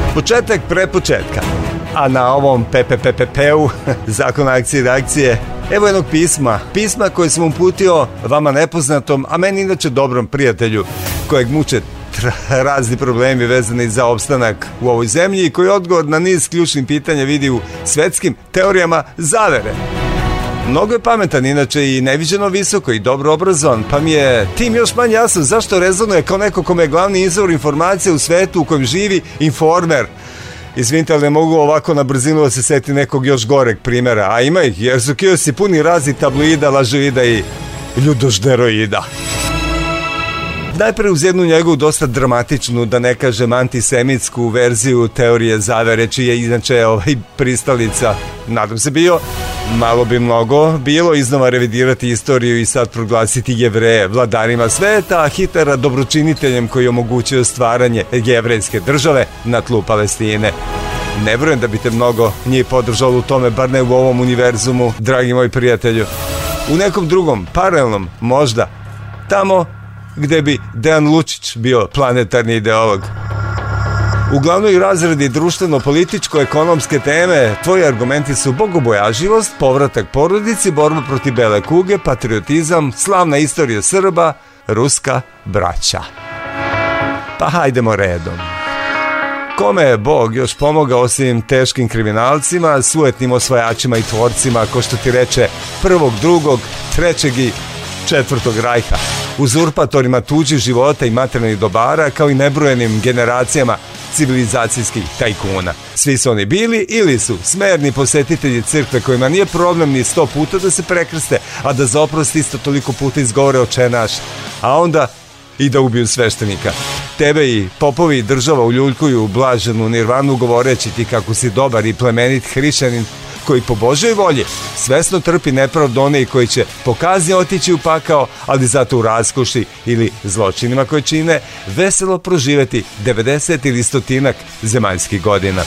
Početak prepočetka. A na ovom PPPP-u, Zakon akcije i reakcije, evo jednog pisma koje sam uputio vama nepoznatom, a meni inače dobrom prijatelju, kojeg muče razni problemi vezani za opstanak u ovoj zemlji i koji odgovor na niz ključnih pitanja vidi u svetskim teorijama zavere. Mnogo je pametan, inače i neviđeno visoko i dobro obrazovan, pa mi je tim još manje jasno zašto rezonuje kao neko kome je glavni izvor informacija u svetu u kojem živi Informer. Izvinite, ali ne mogu ovako na brzinu da se seti nekog još goreg primjera, a ima ih, jer su kiosi puni razni tabloida, lažoida i ljudožderoida. Najpre uz jednu njegovu dosta dramatičnu, da ne kažem antisemitsku verziju teorije zavere, čiji je inače pristalica, nadam se bio, malo bi mnogo bilo iznova revidirati istoriju i sad proglasiti Jevreje vladarima sveta, a Hitlera dobročiniteljem koji je omogućio stvaranje jevrejske države na tlu Palestine. Ne vjerujem da bi te mnogo njih podržalo u tome, bar ne u ovom univerzumu, dragi moji prijatelju. U nekom drugom, paralelnom, možda, tamo gde bi Dejan Lučić bio planetarni ideolog. U glavnoj razredi društveno-političko-ekonomske teme tvoji argumenti su bogobojažljivost, povratak porodici, borba protiv bele kuge, patriotizam, slavna istorija Srba, ruska braća. Pa hajdemo redom. Kome je Bog još pomogao osim teškim kriminalcima, sujetnim osvajačima i tvorcima, ko što ti reče prvog, drugog, trećeg i četvrtog rajha, uzurpatorima tuđih života i materijalnih dobara, kao i nebrojenim generacijama civilizacijskih tajkuna. Svi su oni bili ili su smerni posjetitelji crkve kojima nije problem ni 100 puta da se prekrste, a da za oprost isto toliko puta izgovore Oče naš, a onda i da ubiju sveštenika. Tebe i popovi i država uljuljkuju u blaženu nirvanu govoreći ti kako si dobar i plemenit hrišćanin koji po Božoj volji svesno trpi nepravdu one i koji će pokazni otići u pakao, ali zato u raskoši ili zločinima koje čine veselo proživeti 90 ili 100 zemaljskih godina.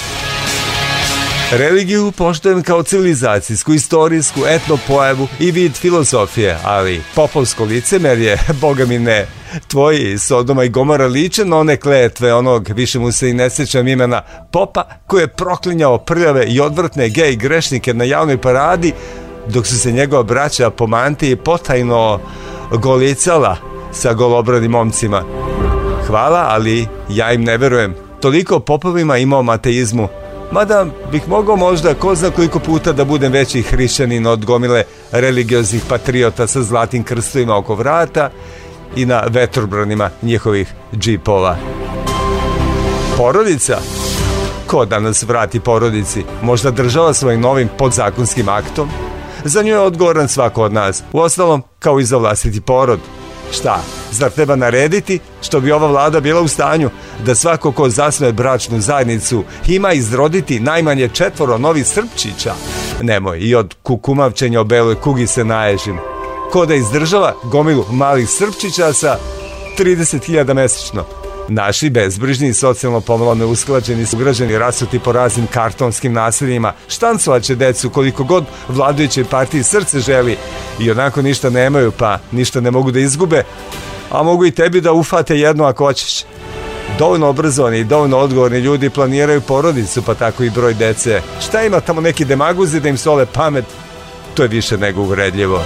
Religiju poštujem kao civilizacijsku, istorijsku, etno pojavu i vid filozofije, ali popovsko licemerje, boga mi ne. Tvoji Sodoma i Gomora liče na one kletve onog, više mu se i ne sjećam imena, popa koji je proklinjao prljave i odvrtne gej grešnike na javnoj paradi, dok su se njegova braća po mantiji potajno golicala sa golobradim momcima. Hvala, ali ja im ne verujem. Toliko popovima imao ateizmu, mada bih mogao možda ko zna koliko puta da budem veći hrišćanin od gomile religioznih patriota sa zlatim krstovima oko vrata i na vetrobranima njihovih džipova. Porodica? Ko danas vrati porodici? Možda država svojim novim podzakonskim aktom? Za nju je odgovoran svako od nas. Uostalom, kao i za vlastiti porod. Šta? Zar treba narediti što bi ova vlada bila u stanju da svako ko zasnuje bračnu zajednicu ima izroditi najmanje 4 novih Srpčića? Nemoj, i od kukumavčenja o beloj kugi se naježim. Ko da izdržava gomilu malih Srpčića sa 30.000 mesečno? Naši bezbrižni i socijalno pomalo neusklađeni su ugrađeni rasuti po raznim kartonskim naseljima, štancovaće decu koliko god vladajućoj partiji srce želi i onako ništa nemaju, pa ništa ne mogu da izgube, a mogu i tebi da ufate jedno ako hoćeš. Dovoljno obrazovani i dovoljno odgovorni ljudi planiraju porodicu, pa tako i broj dece. Šta ima tamo neki demaguzi da im sole pamet? To je više nego uvredljivo.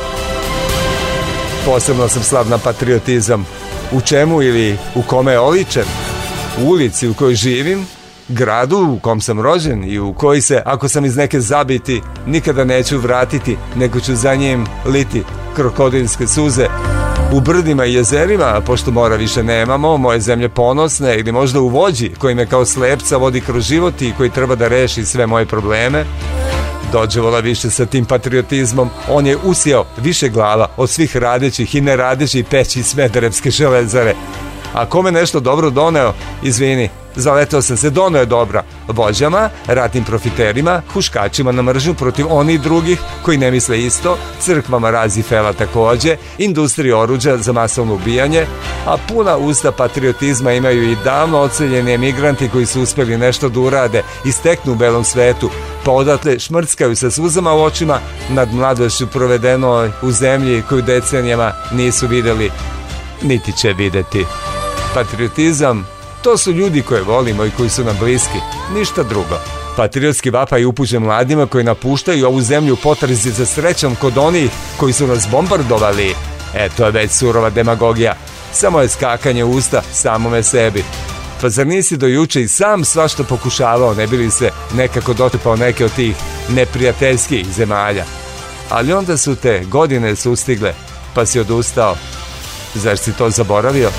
Posebno sam slab na patriotizam. U čemu ili u kome je oličen? U ulici u kojoj živim, gradu u kom sam rođen i u koji se, ako sam iz neke zabiti, nikada neću vratiti, nego ću za njim liti krokodilske suze. U brdima i jezerima, pošto mora više nemamo, moje zemlje ponosne, ili možda u vođi koji me kao slepca vodi kroz život i koji treba da reši sve moje probleme. Dođevola više sa tim patriotizmom, on je usijao više glava od svih radećih i neradećih peći Smederevske železare. A kome nešto dobro doneo, izvini, zaletao sam se, doneo je dobra vođama, ratnim profiterima, huškačima na mržnju protiv onih drugih koji ne misle isto, crkvama Razifela takođe, industriji oruđa za masovno ubijanje, a puna usta patriotizma imaju i davno odseljeni emigranti koji su uspjeli nešto da urade i steknu u belom svetu, pa odatle šmrckaju sa suzama u očima nad mladošću provedenoj u zemlji koju decenijama nisu videli, niti će videti. Patriotizam To su ljudi koje volimo i koji su nam bliski, ništa drugo. Patriotski vapaj upućen mladima koji napuštaju ovu zemlju u potrazi za srećom kod onih koji su nas bombardovali. To je već surova demagogija. Samo je skakanje usta samome sebi. Pa zar nisi do juče i sam svašta pokušavao, ne bi li se nekako dotrpao neke od tih neprijateljskih zemalja? Ali onda su te godine sustigle, pa si odustao. Zar si to zaboravio?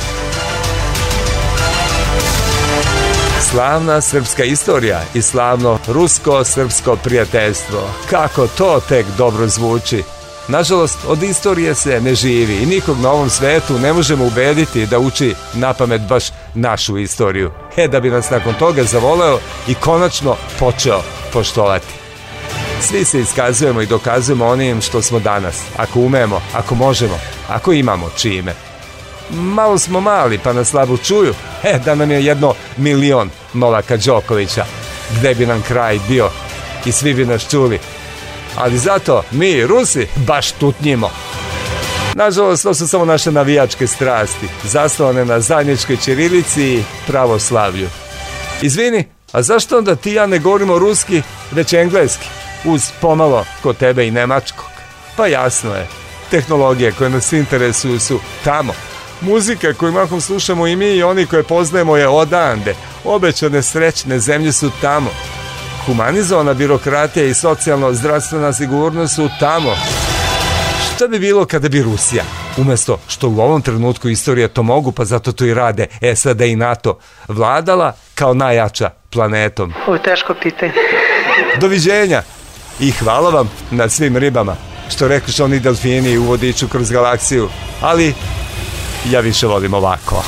Slavna srpska istorija i slavno rusko-srpsko prijateljstvo. Kako to tek dobro zvuči. Nažalost, od istorije se ne živi i nikog na ovom svetu ne možemo ubediti da uči napamet baš našu istoriju. Da bi nas nakon toga zavoleo i konačno počeo poštovati. Svi se iskazujemo i dokazujemo onim što smo danas, ako umemo, ako možemo, ako imamo čime. Malo smo mali pa nas slabo čuju, da nam je 1.000.000 Novaka Đokovića, gde bi nam kraj bio i svi bi nas čuli. Ali zato mi, Rusi, baš tutnjimo. Nažalost, to su samo naše navijačke strasti, zasnovane na zajedničkoj ćirilici i pravoslavlju. Izvini, a zašto onda ti ja ne govorimo ruski, već engleski, uz pomalo kod tebe i nemačkog? Pa jasno je, tehnologije koje nas interesuju su tamo. Muzika koju mahom slušamo i mi i oni koje poznajemo je odande. Obećane srećne zemlje su tamo. Humanizovana birokratija i socijalno-zdravstvena sigurnost su tamo. Šta bi bilo kada bi Rusija, umjesto što u ovom trenutku istorije to mogu, pa zato to i rade SAD i NATO, vladala kao najjača planetom? Ovo je teško pitanje. Doviđenja i hvala vam na svim ribama, što rekli oni delfini u vodiču kroz galaksiju, ali ja više volim ovako.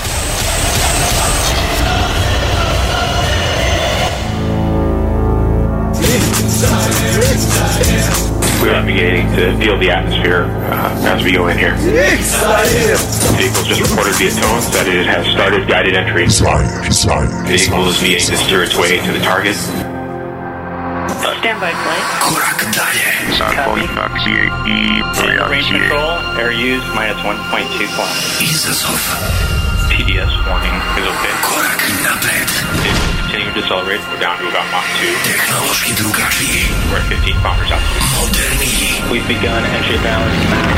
We're navigating to feel the atmosphere as we go in here. The vehicle just reported via tones that it has started guided entry. The vehicle is beginning to steer its way to the target. Standby flight. Korak dalje. Copy. Range control, air use -1.2 km. Izazov. TDS warning is okay. Korak napred. Continuing to decelerate, we're down to about Mach 2. Tehnološki drugačiji. We're at 15 kilometers altitude. Moderniji. We've begun entry balance max.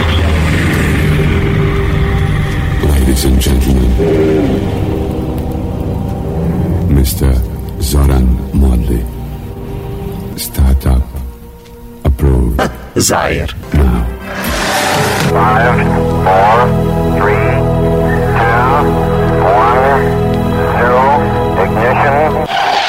Ladies and gentlemen, Mr. Zoran Modli, startup approved. Zaire. Now. 5, 4, 3, 2, 1, 0, ignition.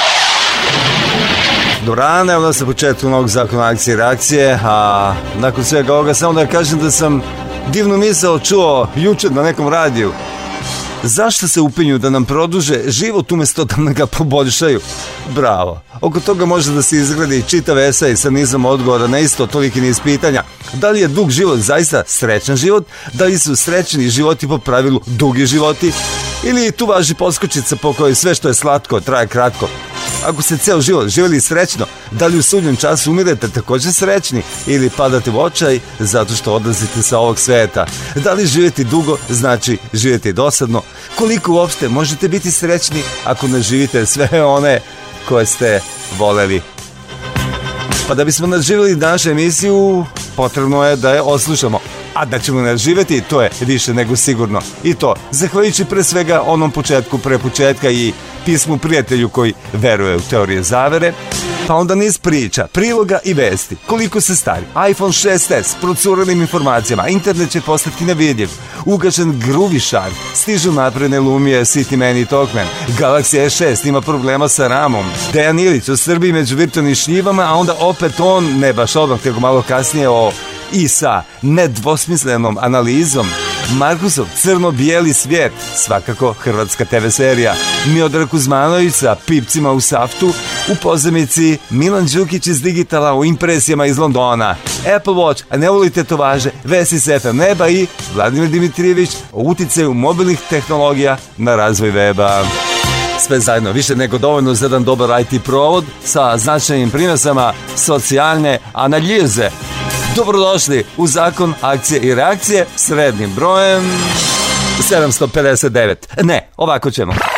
Dorane, evo nas na početku novog zakona akcije i reakcije, a nakon svega ovoga samo da kažem da sam divnu misao čuo jučer na nekom radiju. Zašto se upinju da nam produže život umjesto da nam ga poboljšaju? Bravo. Oko toga može da se izgradi čitav esej sa nizom odgovora na isto toliki niz pitanja. Da li je dug život zaista srećan život? Da li su srećni životi po pravilu dugi životi? Ili tu važi poskočica po kojoj sve što je slatko traje kratko? Ako ste ceo život živjeli srećno, da li u sudnjem času umirete također srećni ili padate u očaj zato što odlazite sa ovog sveta? Da li živjeti dugo znači živjeti dosadno? Koliko uopšte možete biti srećni ako ne živite sve one koje ste voleli? Pa da bismo nadživjeli našu emisiju, potrebno je da je oslušamo. A da ćemo nadživjeti, to je više nego sigurno. I to, zahvaljujući pre svega onom početku, pre početka i pismu prijatelju koji veruje u teorije zavere, pa onda niz priča, priloga i vesti. Koliko se stari, iPhone 6s s procurenim informacijama, internet će postati nevidljiv, ugašen Gruvišar, stižu napredne Lumije, Cityman i Talkman, Galaxy S6 ima problema sa ramom, Dejan Ilić u Srbiji među virtualnim šljivama, a onda opet on, ne baš odmah, nego malo kasnije i sa nedvosmislenom analizom. Markusov crno-bijeli svijet, svakako hrvatska TV serija. Miodrag Kuzmanović sa pipcima u saftu, u pozemici Milan Đukić iz digitala u impresijama iz Londona. Apple Watch, a ne volite to važe, vesi s FM neba i Vladimir Dimitrijević o uticaju mobilnih tehnologija na razvoj weba. Sve zajedno više nego dovoljno za jedan dobar IT provod sa značajnim prinosama socijalne analize. Dobrodošli u zakon akcije i reakcije s rednim brojem 759. Ne, ovako ćemo.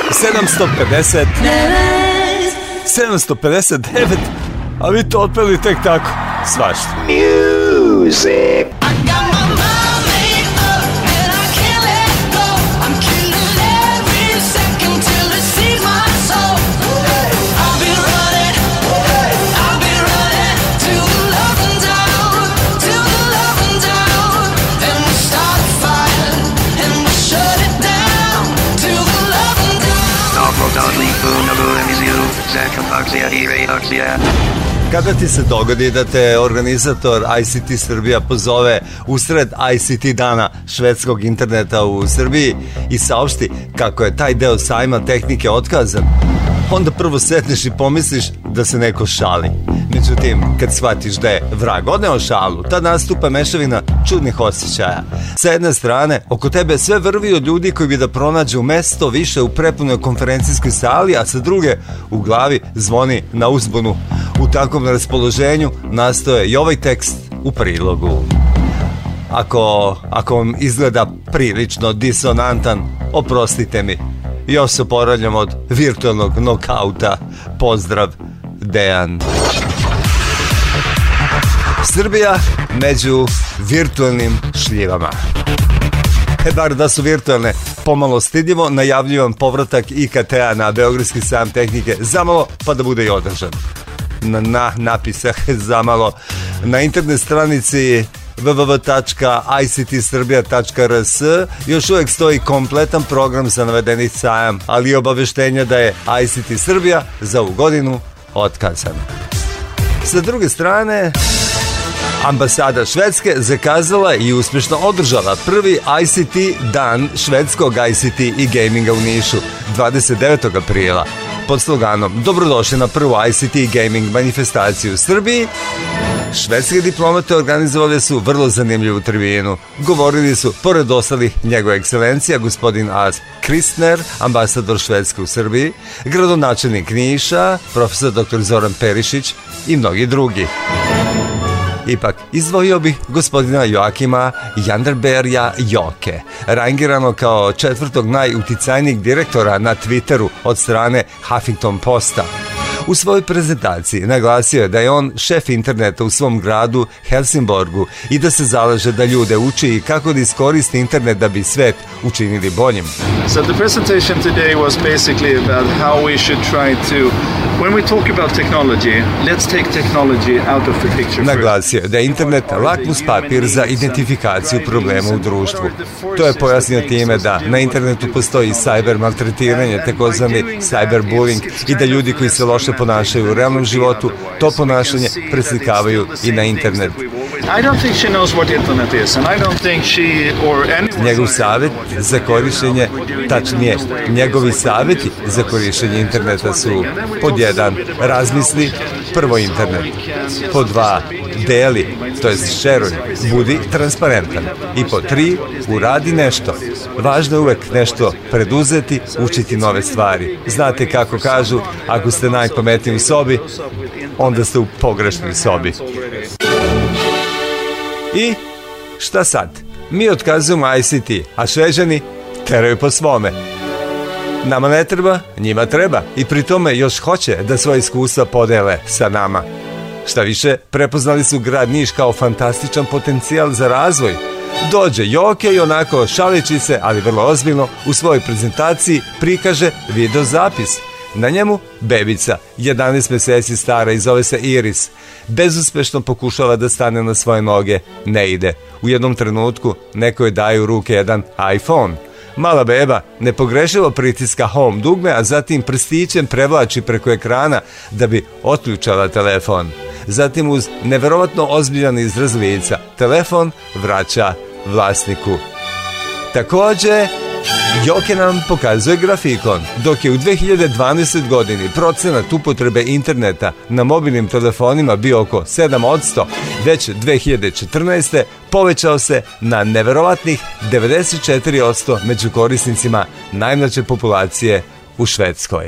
759, a vi to otpeli tek tako, svašta. Music. Kada ti se dogodi da te organizator ICT Srbija pozove usred ICT dana švedskog interneta u Srbiji i saopšti kako je taj deo sajma tehnike otkazan, onda prvo setneš i pomisliš da se neko šali. Međutim, kad shvatiš da je vrag odneo šalu, tad nastupa mešavina čudnih osjećaja. Sa jedne strane, oko tebe sve vrvi od ljudi koji bi da pronađu mesto više u prepunoj konferencijskoj sali, a sa druge, u glavi zvoni na uzbunu. U takvom raspoloženju nastoje i ovaj tekst u prilogu. Ako vam izgleda prilično disonantan, oprostite mi. Još se oporavljam od virtualnog nokauta. Pozdrav, Dejan. Srbija među virtualnim šljivama. Bar da su virtualne, pomalo stidljivo najavljujem povratak IKT-a na Beogradski sajam tehnike zamalo, pa da bude i održan. Na napisah zamalo na internet stranici www.ictserbia.rs još uvijek stoji kompletan program za navedeni sajam, ali i obaveštenje da je ICT Srbija za ovu godinu otkazan. Sa druge strane, ambasada Švedske zakazala i uspješno održala prvi ICT dan švedskog ICT i gaminga u Nišu 29. aprila pod sloganom Dobrodošli na prvu ICT i gaming manifestaciju u Srbiji. Švedske diplomate organizovali su vrlo zanimljivu tribinu. Govorili su, pored ostalih, njegova ekscelencija, gospodin Asp Kristner, ambasador Švedske u Srbiji, gradonačelnik Niša, profesor dr. Zoran Perišić i mnogi drugi. Ipak, izdvojio bih gospodina Joakima Janderberja Joke, rangirano kao 4. najuticajnijeg direktora na Twitteru od strane Huffington Posta. U svojoj prezentaciji naglasio je da je on šef interneta u svom gradu Helsingborgu i da se zalaže da ljude uči kako da iskoriste internet da bi svet učinili boljim. So the presentation today was basically about how we should try to, when we talk about technology, let's take technology out of the picture. Naglasio je da je internet lakmus papir za identifikaciju problema u društvu. To je pojasnio time da na internetu postoji cyber maltretiranje, takozvani cyberbullying, i da ljudi koji se loše ponašaju u realnom životu, to ponašanje preslikavaju i na internet. Njegov savjet za korištenje, tačnije, njegovi savjeti za korištenje interneta su: pod 1, razmisli, prvo internet; pod 2, deli, to jest šeruj, budi transparentan; i pod 3, uradi nešto. Važno je uvek nešto preduzeti, učiti nove stvari. Znate kako kažu, ako ste najpametniji u sobi, onda ste u pogrešnoj sobi. I šta sad? Mi otkazujemo ICT, a Šveđani teraju po svome. Nama ne treba, njima treba, i pri tome još hoće da svoje iskustva podele sa nama. Šta više, prepoznali su grad Niš kao fantastičan potencijal za razvoj. Dođe Joke i onako šalići se, ali vrlo ozbiljno, u svojoj prezentaciji prikaže video zapis. Na njemu bebica, 11 mjeseci stara i zove se Iris, bezuspešno pokušava da stane na svoje noge, ne ide. U jednom trenutku neko joj daje u ruke jedan iPhone. Mala beba nepogrešivo pritiska home dugme, a zatim prstićem prevlači preko ekrana da bi otključala telefon. Zatim uz neverovatno ozbiljan izraz lica telefon vraća vlasniku. Također, Joke nam pokazuje grafikon. Dok je u 2012. godini procenat upotrebe interneta na mobilnim telefonima bio oko 7%, već 2014. povećao se na neverovatnih 94% među korisnicima najmlađe populacije u Švedskoj.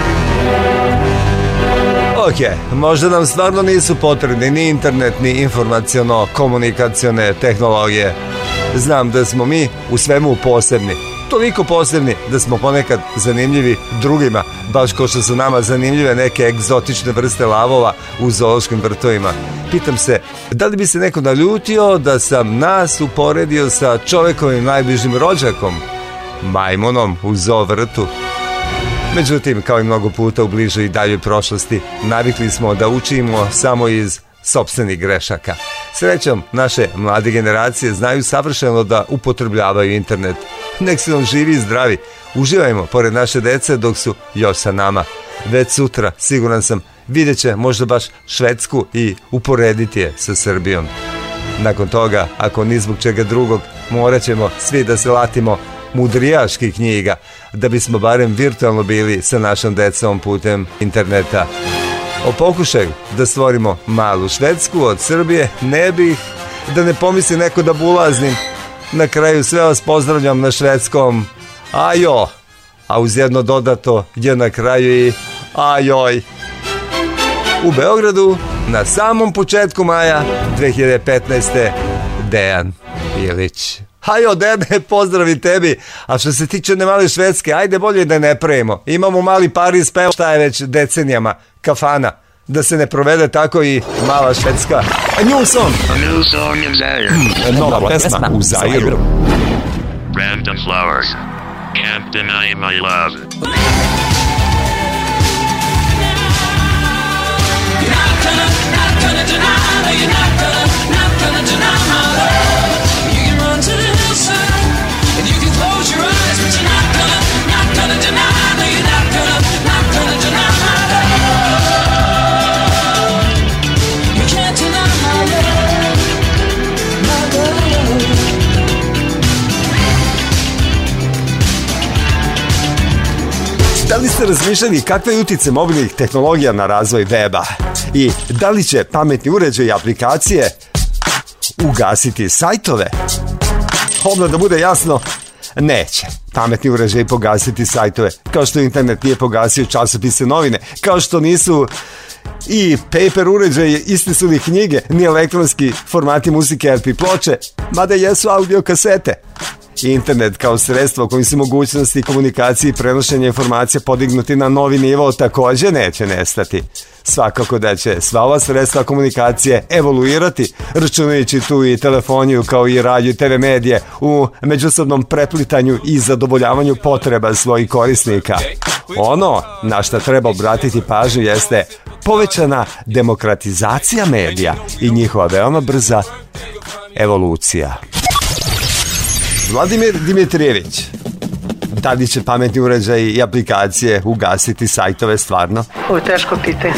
Ok, možda nam stvarno nisu potrebni ni internet, ni informaciono-komunikacione tehnologije. Znam da smo mi u svemu posebni, toliko posebni da smo ponekad zanimljivi drugima, baš kao što su nama zanimljive neke egzotične vrste lavova u zoološkim vrtovima. Pitam se, da li bi se neko naljutio da sam nas uporedio sa čovekovim najbližim rođakom, majmunom u zoo vrtu? Međutim, kao i mnogo puta u bližoj i daljoj prošlosti, navikli smo da učimo samo iz sopstvenih grešaka. Srećom, naše mlade generacije znaju savršeno da upotrebljavaju internet. Nek se on živi i zdravi. Uživajmo pored naše dece dok su još sa nama. Već sutra, siguran sam, vidjet će možda baš Švedsku i uporediti je sa Srbijom. Nakon toga, ako ni zbog čega drugog, morat ćemo svi da se latimo mudrijaških knjiga, da bismo barem virtualno bili sa našom decom putem interneta. O pokušaju da stvorimo malu Švedsku od Srbije ne bih, da ne pomisli neko da bulaznim. Na kraju sve vas pozdravljam na švedskom ajo, a uz jedno dodato je na kraju i ajoj. U Beogradu na samom početku maja 2015. Dejan Ilić. Hajo, dede, pozdravi tebi. A što se tiče ne male Švedske, ajde bolje da ne pravimo. Imamo mali Paris, pa šta je već decenijama, kafana. Da se ne provede tako i mala Švedska. A new song in Zaire. Nova pesma u Zairu. Random flowers. Can't deny my love. Da li ste razmišljali kakve je utice mobilnih tehnologija na razvoj weba? I da li će pametni uređaj i aplikacije ugasiti sajtove? Odmah da bude jasno, neće pametni uređaj pogasiti sajtove, kao što internet nije pogasio časopise, novine, kao što nisu i paper uređaje, iste su ni knjige, ni elektronski formati muzike, LP ploče, mada jesu audio kasete. Internet kao sredstvo kojim se mogućnosti komunikacije i prenošenja informacija podignuti na novi nivo također neće nestati. Svakako da će sva ova sredstva komunikacije evoluirati, računajući tu i telefoniju kao i radio i TV medije u međusobnom preplitanju i zadovoljavanju potreba svojih korisnika. Ono na što treba obratiti pažnju jeste povećana demokratizacija medija i njihova veoma brza evolucija. Vladimir Dimitrijević, da li će pametni uređaj i aplikacije ugasiti sajtove stvarno? Ovo je teško pitanje.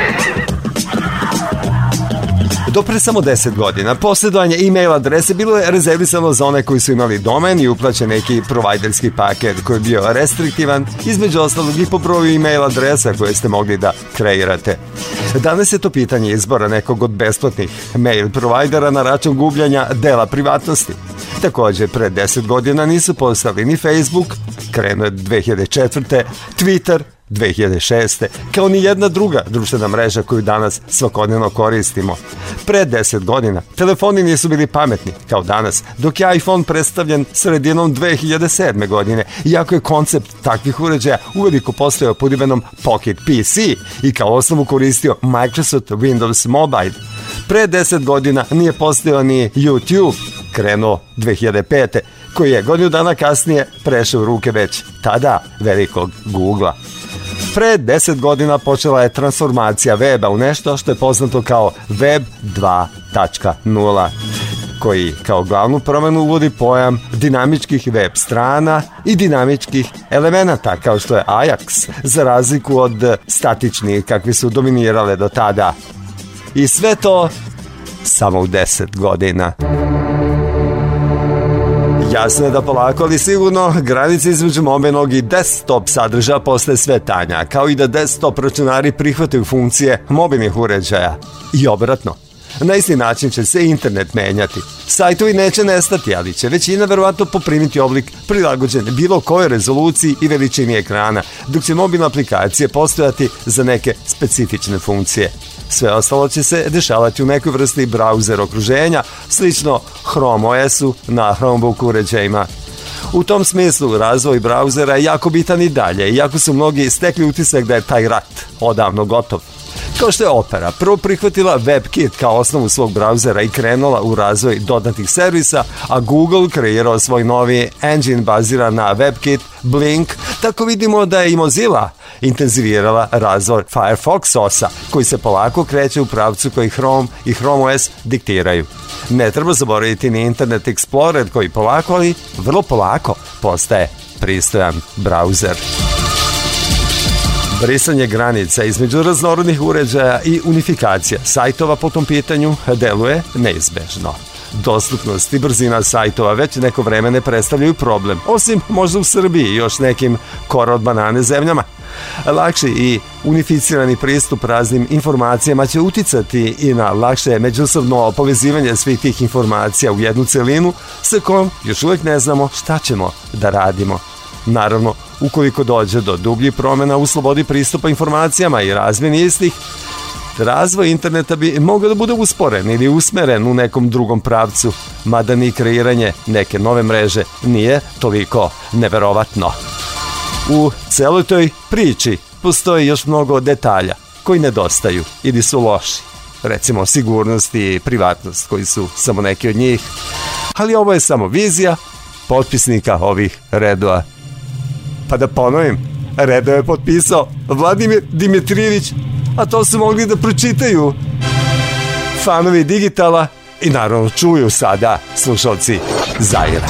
Do pre samo 10 godina posjedovanje e-mail adrese bilo je rezervisano za one koji su imali domen i uplaćen neki provajderski paket koji je bio restriktivan, između ostalog i po broju e-mail adresa koje ste mogli da kreirate. Danas je to pitanje izbora nekog od besplatnih mail provajdera na račun gubljanja dela privatnosti. Također, pre 10 godina nisu postali ni Facebook, krenuo je 2004. Twitter, 2006. kao ni jedna druga društvena mreža koju danas svakodnevno koristimo. Pre 10 godina telefoni nisu bili pametni kao danas, dok je iPhone predstavljen sredinom 2007. godine, iako je koncept takvih uređaja uveliko postojao pod imenom Pocket PC i kao osnovu koristio Microsoft Windows Mobile. Pre 10 godina nije postojao ni YouTube, krenuo 2005. koji je godinu dana kasnije prešao u ruke već tada velikog Googlea. Pre 10 godina počela je transformacija weba u nešto što je poznato kao Web 2.0, koji kao glavnu promjenu uvodi pojam dinamičkih web strana i dinamičkih elemenata, kao što je Ajax, za razliku od statičnih kakvi su dominirale do tada. I sve to samo u 10 godina. Jasno je da polako, ali sigurno, granice između mobilnog i desktop sadržaja postaje sve tanja, kao i da desktop računari prihvataju funkcije mobilnih uređaja. I obratno. Na isti način će se internet menjati. Sajtovi neće nestati, ali će većina verovatno poprimiti oblik prilagođen bilo kojoj rezoluciji i veličini ekrana, dok će mobilne aplikacije postojati za neke specifične funkcije. Sve ostalo će se dešavati u nekoj vrsti browser okruženja, slično Chrome OS-u na Chromebook uređajima. U tom smislu razvoj brauzera je jako bitan i dalje, iako su mnogi stekli utisak da je taj rat odavno gotov. Kao što je Opera prvo prihvatila WebKit kao osnovu svog brauzera i krenula u razvoj dodatnih servisa, a Google kreirao svoj novi engine baziran na WebKit, Blink, tako vidimo da je i Mozilla intenzivirala razvoj Firefox OS-a, koji se polako kreće u pravcu koji Chrome i Chrome OS diktiraju. Ne treba zaboraviti ni Internet Explorer koji polako, ali vrlo polako postaje pristojan brauzer. Brisanje granica između raznorodnih uređaja i unifikacija sajtova po tom pitanju deluje neizbežno. Dostupnost i brzina sajtova već neko vreme ne predstavljaju problem, osim možda u Srbiji i još nekim kora od banane zemljama. Lakši i unificirani pristup raznim informacijama će uticati i na lakše međusobno povezivanje svih tih informacija u jednu celinu sa kojom još uvijek ne znamo šta ćemo da radimo. Naravno, ukoliko dođe do dubljih promjena u slobodi pristupa informacijama i razmjeni istih, razvoj interneta bi mogao da bude usporen ili usmeren u nekom drugom pravcu, mada ni kreiranje neke nove mreže nije toliko neverovatno. U celoj toj priči postoji još mnogo detalja koji nedostaju ili su loši. Recimo sigurnost i privatnost koji su samo neki od njih. Ali ovo je samo vizija potpisnika ovih redova. Pa da ponovim, redove je potpisao Vladimir Dimitrijević, a to su mogli da pročitaju fanovi digitala i naravno čuju sada slušalci Zaira.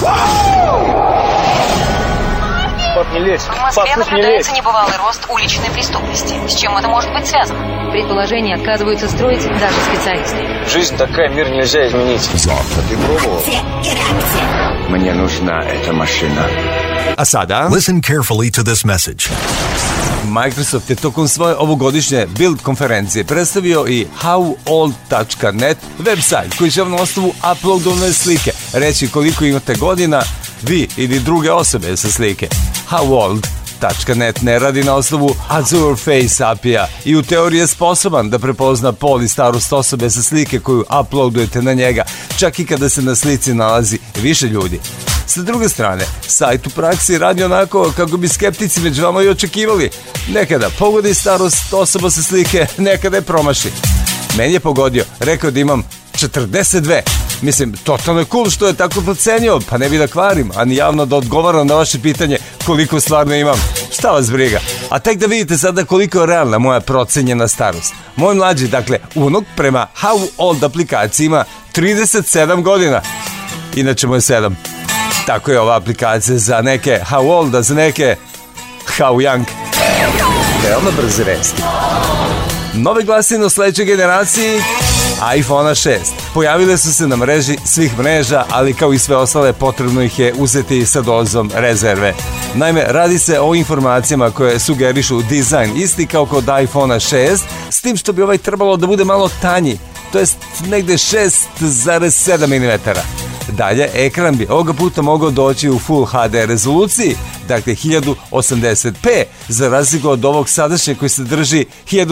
В Москве наблюдается небывалый рост уличной преступности. С чем это может быть связано? Предположения отказываются строить даже специалисты. Жизнь такая, мир нельзя изменить. Ты пробовал? Мне нужна эта машина. A sada? Listen carefully to this message. Microsoft je tokom svoje ovogodišnje Build konferencije predstavio i howold.net website koji će vam na osnovu uploadovane slike reći koliko imate godina vi ili druge osobe sa slike. Howold.net ne radi na osnovu Azure Face API-a i u teoriji je sposoban da prepozna pol i starost osobe sa slike koju uploadujete na njega, čak i kada se na slici nalazi više ljudi. Sa druge strane, sajt u praksi radi onako kako bi skeptici među vama i očekivali. Nekada pogodi starost osoba sa slike, nekada je promaši. Meni je pogodio, rekao da imam 42. Mislim, totalno je cool što je tako procenio, pa ne bi da kvarim, a ni javno da odgovaram na vaše pitanje koliko stvarno imam. Šta vas briga? A tek da vidite sada koliko je realna moja procenjena starost. Moj mlađi, dakle, unuk prema How Old aplikaciji ima 37 godina. Inače mu je 7. Tako je ova aplikacija za neke How Old, a za neke How Young. Veoma brzi resti. Nove glasine u sledećoj generaciji iPhone 6 pojavile su se na mreži svih mreža, ali kao i sve ostale potrebno ih je uzeti sa dozom rezerve. Naime, radi se o informacijama koje sugerišu dizajn isti kao kod iPhone 6, s tim što bi ovaj trebalo da bude malo tanji, to jest negde 6,7 mm. Dalje, ekran bi ovoga puta mogao doći u Full HD rezoluciji, dakle 1080p, za razliku od ovog sadašnjeg koji se drži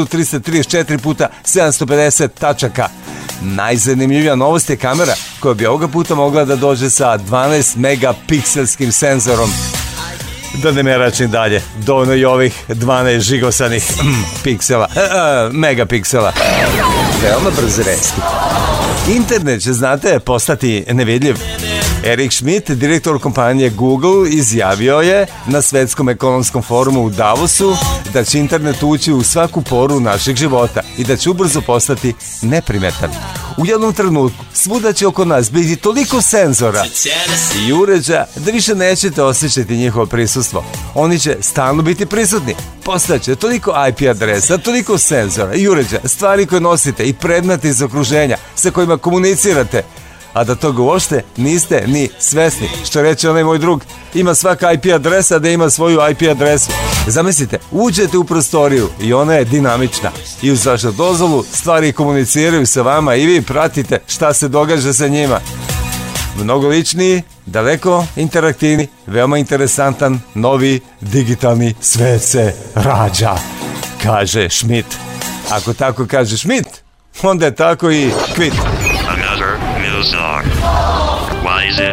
1334x750 tačaka. Najzanimljivija novost je kamera koja bi ovoga puta mogla da dođe sa 12 megapikselskim senzorom. Da ne meračim dalje, dovoljno i ovih 12 žigosanih piksela, megapiksela. Veoma brzi resti. Internet će, znate, postati nevidljiv. Eric Schmidt, direktor kompanije Google, izjavio je na Svetskom ekonomskom forumu u Davosu da će internet ući u svaku poru našeg života i da će ubrzo postati neprimetan. U jednom trenutku svuda će oko nas biti toliko senzora i uređaja da više nećete osjećati njihovo prisustvo. Oni će stalno biti prisutni. Postaće toliko IP adresa, toliko senzora i uređaja, stvari koje nosite i predmeti iz okruženja sa kojima komunicirate, a da toga uopšte niste ni svesni. Što reče onaj moj drug, ima svaka IP adresa da ima svoju IP adresu. Zamislite, uđete u prostoriju i ona je dinamična i uz vašu dozvolu stvari komuniciraju sa vama i vi pratite šta se događa sa njima. Mnogo ličniji, daleko interaktivni, veoma interesantan, novi digitalni svet se rađa, kaže Schmidt. Ako tako kaže Schmidt, onda je tako i kvit. Another news arc. Why is it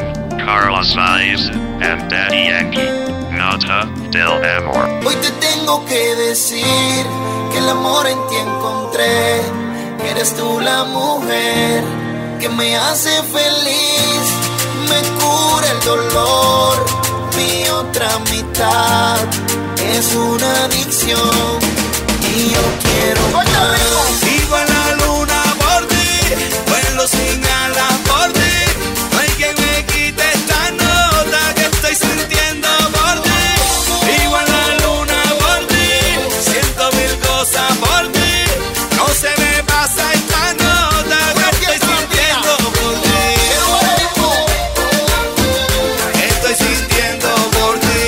Carlos Sainz and Daddy Yankee. Nota del amor. Hoy te tengo que decir que el amor en ti encontré, que eres tú la mujer que me hace feliz, me cura el dolor, mi otra mitad es una adicción y yo quiero más. Vivo en la luna por ti, vuelo sin alas por ti, no hay quien me quite esta nota que estoy sintiendo por ti. Vivo en la luna por ti, siento mil cosas por ti, no se me pasa esta nota que estoy sintiendo por ti. Estoy sintiendo por ti.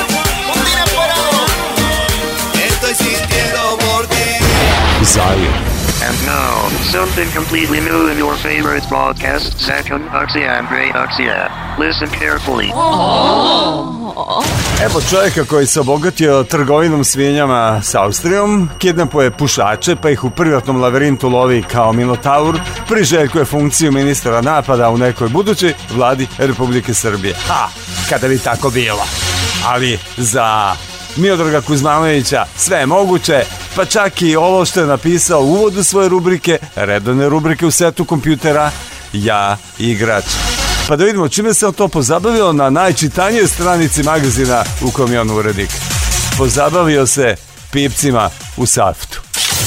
Estoy sintiendo por ti. Zion. And now, something completely new in your favorite podcast, Zakon Oxyandre Oxya. Listen carefully. Evo čovjeka koji se obogatio trgovinom svinjama s Austrijom, kidnapuje pušače pa ih u privatnom lavirintu lovi kao minotaur, priželjkuje funkciju ministra napada u nekoj budućoj vladi Republike Srbije. Kada bi tako bilo. Ali za Miodraga Kuzmanovića sve je moguće, pa čak i ovo što je napisao u uvodu svoje rubrike, redovne rubrike u setu kompjutera, Ja igrač. Pa da vidimo čime se on to pozabavio na najčitanijoj stranici magazina u kojem je on urednik. Pozabavio se pipcima u Saftu.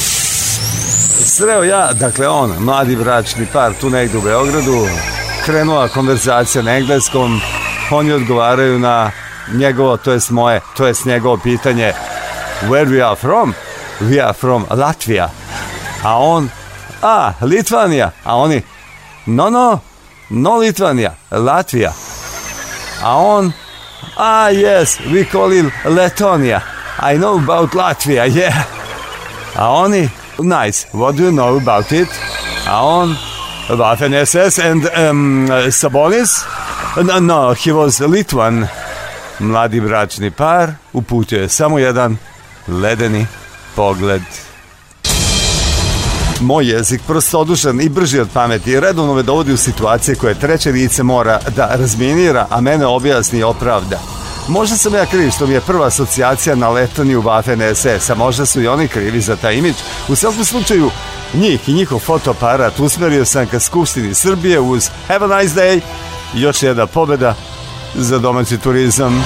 Sreo ja, dakle on, mladi bračni par tu negdje u Beogradu, krenula konverzacija na engleskom, oni odgovaraju na njegovo, to jest moje, to jest njegovo pitanje Where we are from? We are from Latvia. A on, Litvanija. A oni, no Litvanija, Latvija. A on, yes, we call it Letonia. I know about Latvia, yeah. A oni, nice, what do you know about it? A on, Waffen SS and Sabonis? No, he was Litvan. Mladi bračni par uputio je samo jedan ledeni pogled. Moj jezik, prostodušan i brži od pameti, redovno me dovodi u situacije koje treće lice mora da razminira, a mene objasni i opravda. Možda sam ja kriv što mi je prva asocijacija na Letoniju Waffen SS, a možda su i oni krivi za taj imidž. U svakom slučaju, njih i njihov fotoaparat usmerio sam ka Skupštini Srbije uz Have a nice day, još jedna pobjeda za domaći turizam.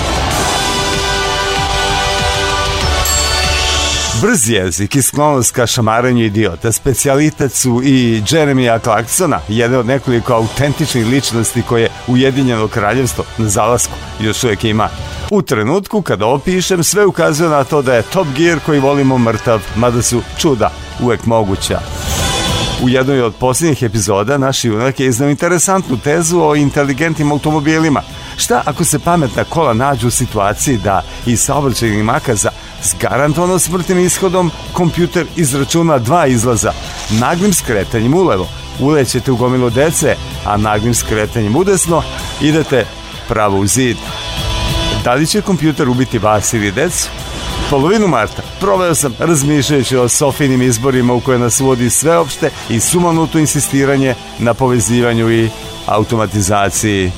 Brz jezik i sklonost ka šamaranju idiota specijalitet su i Jeremija Clarksona, jedan od nekoliko autentičnih ličnosti koje Ujedinjeno kraljevstvo na zalasku još uvijek ima. U trenutku kada ovo pišem, sve ukazuje na to da je Top Gear koji volimo mrtav, mada su čuda uvijek moguća. U jednoj od posljednjih epizoda naš junak je iznao interesantnu tezu o inteligentnim automobilima. Šta ako se pametna kola nađu u situaciji da iz saobraćajnih makaza s garantovano smrtnim ishodom kompjuter izračuna dva izlaza. Naglim skretanjem ulevo ulećete u gomilu dece, a naglim skretanjem udesno idete pravo u zid. Da li će kompjuter ubiti vas ili decu? Polovinu marta proveo sam razmišljajući o Sofinim izborima u koje nas uvodi sveopšte i sumanuto insistiranje na povezivanju i automatizaciji.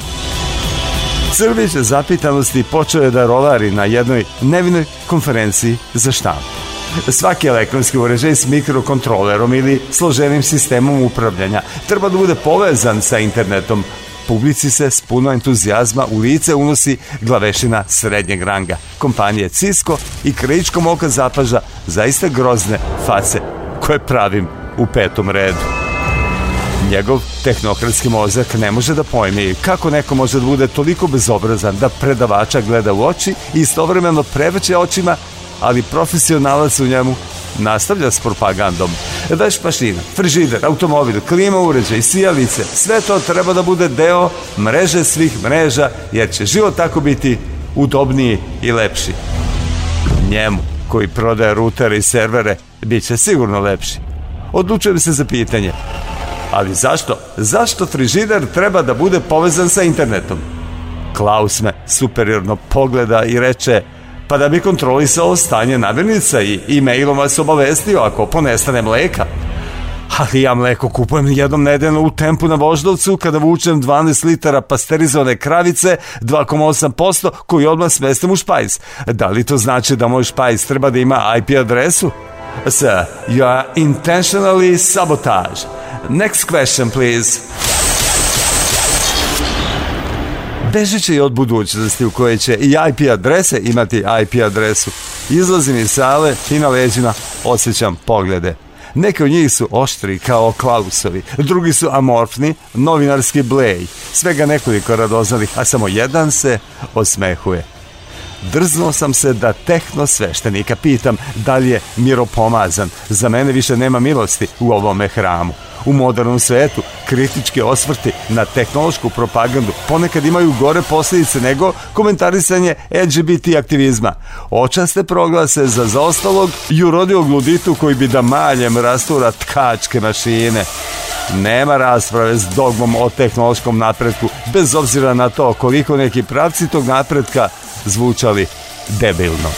Crvić zapitanosti počeo je da rolari na jednoj nevinoj konferenciji za štampu. Svaki elektronski uređaj s mikrokontrolerom ili složenim sistemom upravljanja treba da bude povezan sa internetom. Publici se s puno entuzijazma u lice unosi glavešina srednjeg ranga kompanije Cisco i krajičkom oka zapaža zaista grozne face koje pravim u 5. redu. Njegov tehnokratski mozak ne može da pojmi kako neko može da bude toliko bezobrazan da predavača gleda u oči i istovremeno prevrće očima, ali profesionalac u njemu nastavlja s propagandom. Veš mašina, frižider, automobil, klima uređaj, sijalice, sve to treba da bude deo mreže svih mreža, jer će život tako biti udobniji i lepši. Njemu, koji prodaje rutere i servere, bit će sigurno lepši. Odlučujem se za pitanje. Ali zašto? Zašto frižider treba da bude povezan sa internetom? Klaus me superiorno pogleda i reče, pa da bi kontrolisao stanje namirnica i e-mailom vas obavestio ako ponestane mleka. Ali ja mleko kupujem jednom nedeljno u Tempu na Voždovcu kada vučem 12 litara pasterizovane kravice 2,8% koji odmah smestim u špajz. Da li to znači da moj špajz treba da ima IP adresu? Sir, you are intentionally sabotage. Next question, please. Bežeći i od budućnosti u kojoj će i IP adrese imati IP adresu. Izlazim iz sale i na leđima osjećam poglede. Neki od njih su oštri kao Klausovi, drugi su amorfni, novinarski blej. Svega nekoliko radoznalih, a samo jedan se osmehuje. Drznuo sam se da tehno sveštenika pitam da li je miropomazan. Za mene više nema milosti u ovome hramu. U modernom svetu kritički osvrti na tehnološku propagandu ponekad imaju gore posljedice nego komentarisanje LGBT aktivizma. Očaste proglase za zaostalog i urodivog luditu koji bi da maljem rastura tkačke mašine. Nema rasprave s dogmom o tehnološkom napretku, bez obzira na to koliko neki pravci tog napretka zvučali debilno.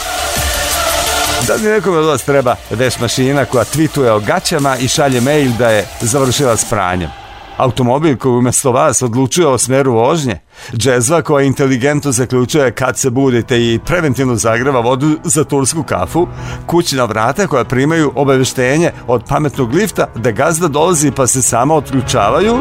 Da li nekome od vas treba veš mašina koja tweetuje o gaćama i šalje mail da je završila s pranjem? Automobil koji umjesto vas odlučuje o smeru vožnje? Džezva koja inteligentno zaključuje kad se budite i preventivno zagreva vodu za tursku kafu? Kućna vrata koja primaju obaveštenje od pametnog lifta da gazda dolazi pa se sama otključavaju?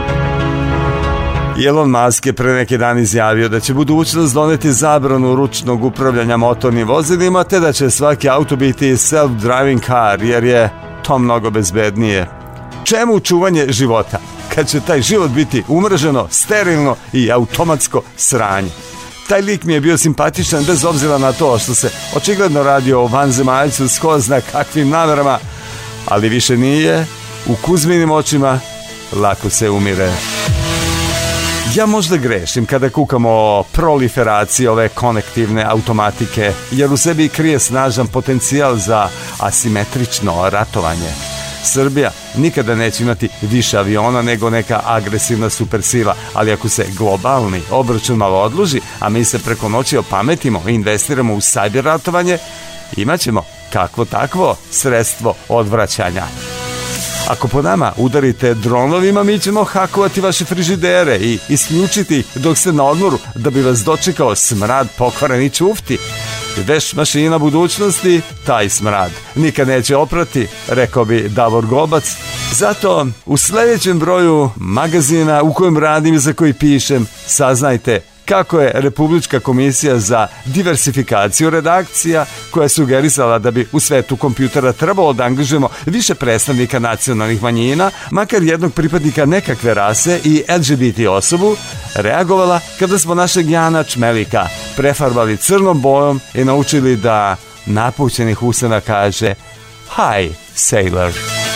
Elon Musk je pre neki dan izjavio da će budućnost doneti zabranu ručnog upravljanja motornim vozilima te da će svaki auto biti self-driving car jer je to mnogo bezbednije. Čemu čuvanje života kad će taj život biti umrženo, sterilno i automatsko sranje? Taj lik mi je bio simpatičan bez obzira na to što se očigledno radi o vanzemaljcu s ko zna kakvim namerama, ali više nije. U Kuzminim očima lako se umire. Ja možda grešim kada kukam o proliferaciji ove konektivne automatike, jer u sebi krije snažan potencijal za asimetrično ratovanje. Srbija nikada neće imati više aviona nego neka agresivna supersila, ali ako se globalni obračun malo odloži, a mi se preko noći opametimo i investiramo u cyber ratovanje, imaćemo kakvo takvo sredstvo odvraćanja. Ako po nama udarite dronovima, mi ćemo hakovati vaše frižidere i isključiti dok ste na odmoru da bi vas dočekao smrad pokvareni čufti. Veš mašina budućnosti, taj smrad nikad neće oprati, rekao bi Davor Gobac. Zato u sljedećem broju magazina u kojem radim i za koji pišem, saznajte kako je Republička komisija za diversifikaciju redakcija, koja je sugerisala da bi u svetu kompjutera trebalo da angažujemo više predstavnika nacionalnih manjina, makar jednog pripadnika nekakve rase i LGBT osobu, reagovala kada smo našeg Jana Čmelika prefarbali crnom bojom i naučili da napućenih usana kaže Hi, sailor.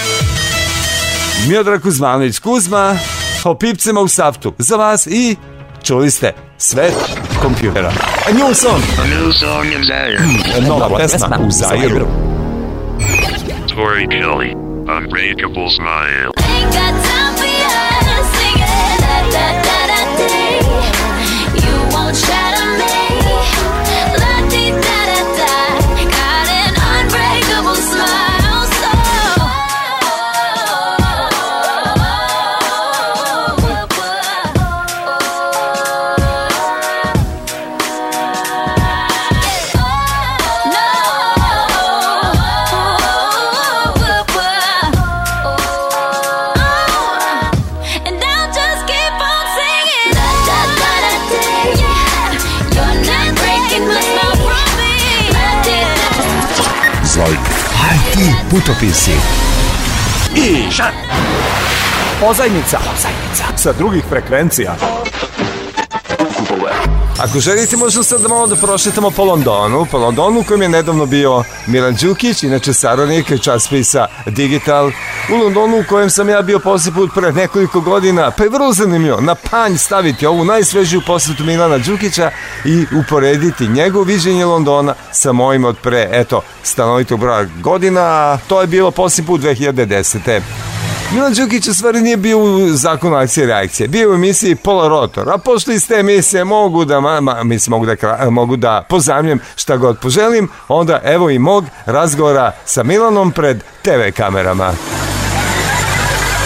Miodrag Kuzmanović Kuzma, o pipcima u saftu za vas i čuli ste Svet kompjutera. A new song in Zaire. Nova pesma u Zairu. Tori Kelly, Unbreakable Smile. Ain't got time for you singing da da da da day. You won't shatter me. La di da da da. Got an unbreakable smile. So IT putopisi. I pozajmica sa drugih frekvencija. Ako želite, možemo sad da malo da prošetamo po Londonu u kojem je nedavno bio Milan Đukić, inače saradnik časopisa Digital, u Londonu u kojem sam ja bio posljednji put pre nekoliko godina, pa je vrlo zanimljivo na panj staviti ovu najsvežiju posjetu Milana Đukića i uporediti njegovo viđenje Londona sa mojim od pre, stanovitog broja godina. To je bilo posljednji put 2010. Milan Đukić u stvari nije bio u Zakonu akcije i reakcije, bio u emisiji Pola Rotor, a pošto iz te emisije mogu da pozamljem šta god poželim, onda evo i mog razgovora sa Milanom pred TV kamerama.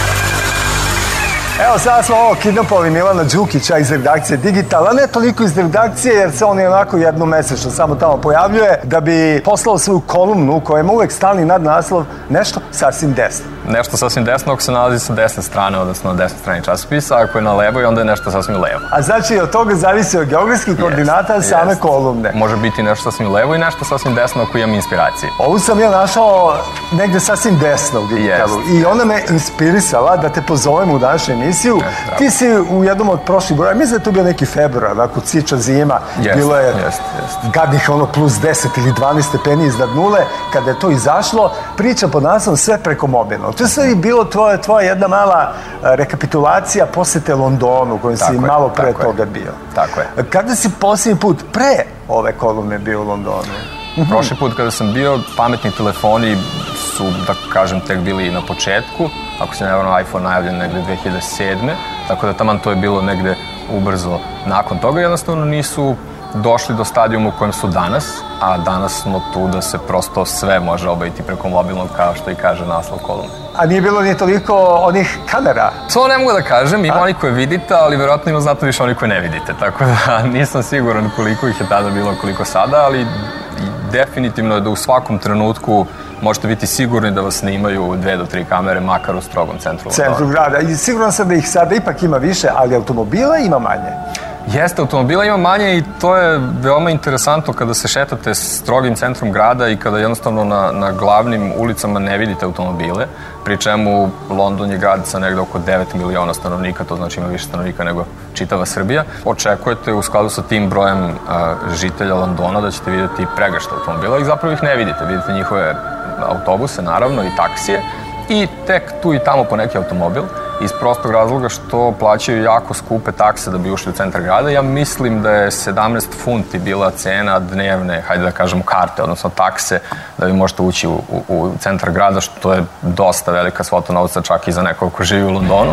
Evo sada smo ovo kidnapovali Milana Đukića iz redakcije Digital, a ne toliko iz redakcije jer se on je onako jednomesečno samo tamo pojavljuje da bi poslao svoju kolumnu koja ima uvek stalni nadnaslov nešto sasvim desno. Nešto sasvim desno ako se nalazi sa desne strane, odnosno na desnoj strani časopisa, ako je na levo i onda je nešto sasvim levo. A znači od toga zavisi od geografskih koordinata same kolumne. Može biti nešto sasvim levo i nešto sasvim desno ako imam inspiracije. Ovu sam ja našao negde sasvim desno u Digitalu i ona me inspirisala da te pozovem u današnju emisiju. Ti si u jednom od prošlih broja, mislim da je to bio neki februar, onako ciča zima, bilo je gadnih ono plus 10 ili 12 stepeni iznad nule, kada je to izašlo, priča pod naslovom Sve preko mobilnog. To je sve bilo tvoja jedna mala rekapitulacija posete Londonu, kojom si malo pre toga bio. Tako je. Kada si posljednji put pre ove kolumne bio u Londonu? Prošli put kada sam bio, pametni telefoni su, da kažem, tek bili na početku. Ako se ne varam, iPhone najavljen negde 2007. Tako da taman to je bilo negde ubrzo nakon toga. Jednostavno nisu došli do stadijuma u kojem su danas, a danas smo tu da se prosto sve može obaviti preko mobilnog, kao što i kaže naslov kolumne. A nije bilo ni toliko onih kamera? To ne mogu da kažem, ima oni koje vidite, ali verovatno ima znatno više oni koje ne vidite, tako da nisam siguran koliko ih je tada bilo, koliko sada, ali definitivno je da u svakom trenutku možete biti sigurni da vas snimaju 2 do 3 kamere, makar u strogom centru grada. I siguran sam da ih sada ipak ima više, ali automobila ima manje. Jeste, automobila ima manje i to je veoma interesantno kada se šetate strogim centrom grada i kada jednostavno na glavnim ulicama ne vidite automobile, pri čemu London je grad sa negde oko 9 miliona stanovnika, to znači ima više stanovnika nego čitava Srbija. Očekujete u skladu sa tim brojem žitelja Londona da ćete vidjeti pregršt automobila i zapravo ih ne vidite. Vidite njihove autobuse, naravno, i taksije i tek tu i tamo po neki automobil, iz prostog razloga što plaćaju jako skupe takse da bi ušli u centar grada. Ja mislim da je 17 funti bila cena dnevne, hajde da kažemo, karte, odnosno takse, da vi možete ući u centar grada, što je dosta velika svota novca čak i za nekog ko živi u Londonu.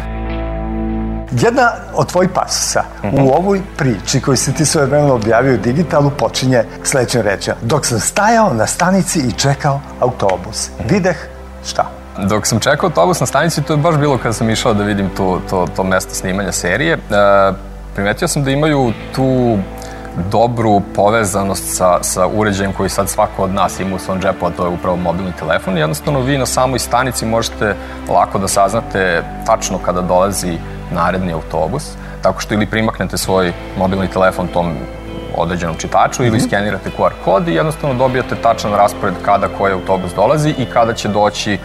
Jedna od tvojih pasusa u ovoj priči koju si ti svojevremeno objavio u Digitalu počinje sledećim rečima. Dok sam stajao na stanici i čekao autobus, videh šta? Dok sam čekao autobus na stanici, to je baš bilo kada sam išao da vidim to mesto snimanja serije. Primetio sam da imaju tu dobru povezanost sa uređajem koji sad svako od nas ima u svom džepu, a to je upravo mobilni telefon. Jednostavno, vi na samoj stanici možete lako da saznate tačno kada dolazi naredni autobus, tako što ili primaknete svoj mobilni telefon tom određenom čitaču ili skenirate QR kod i jednostavno dobijate tačan raspored kada koji autobus dolazi i kada će doći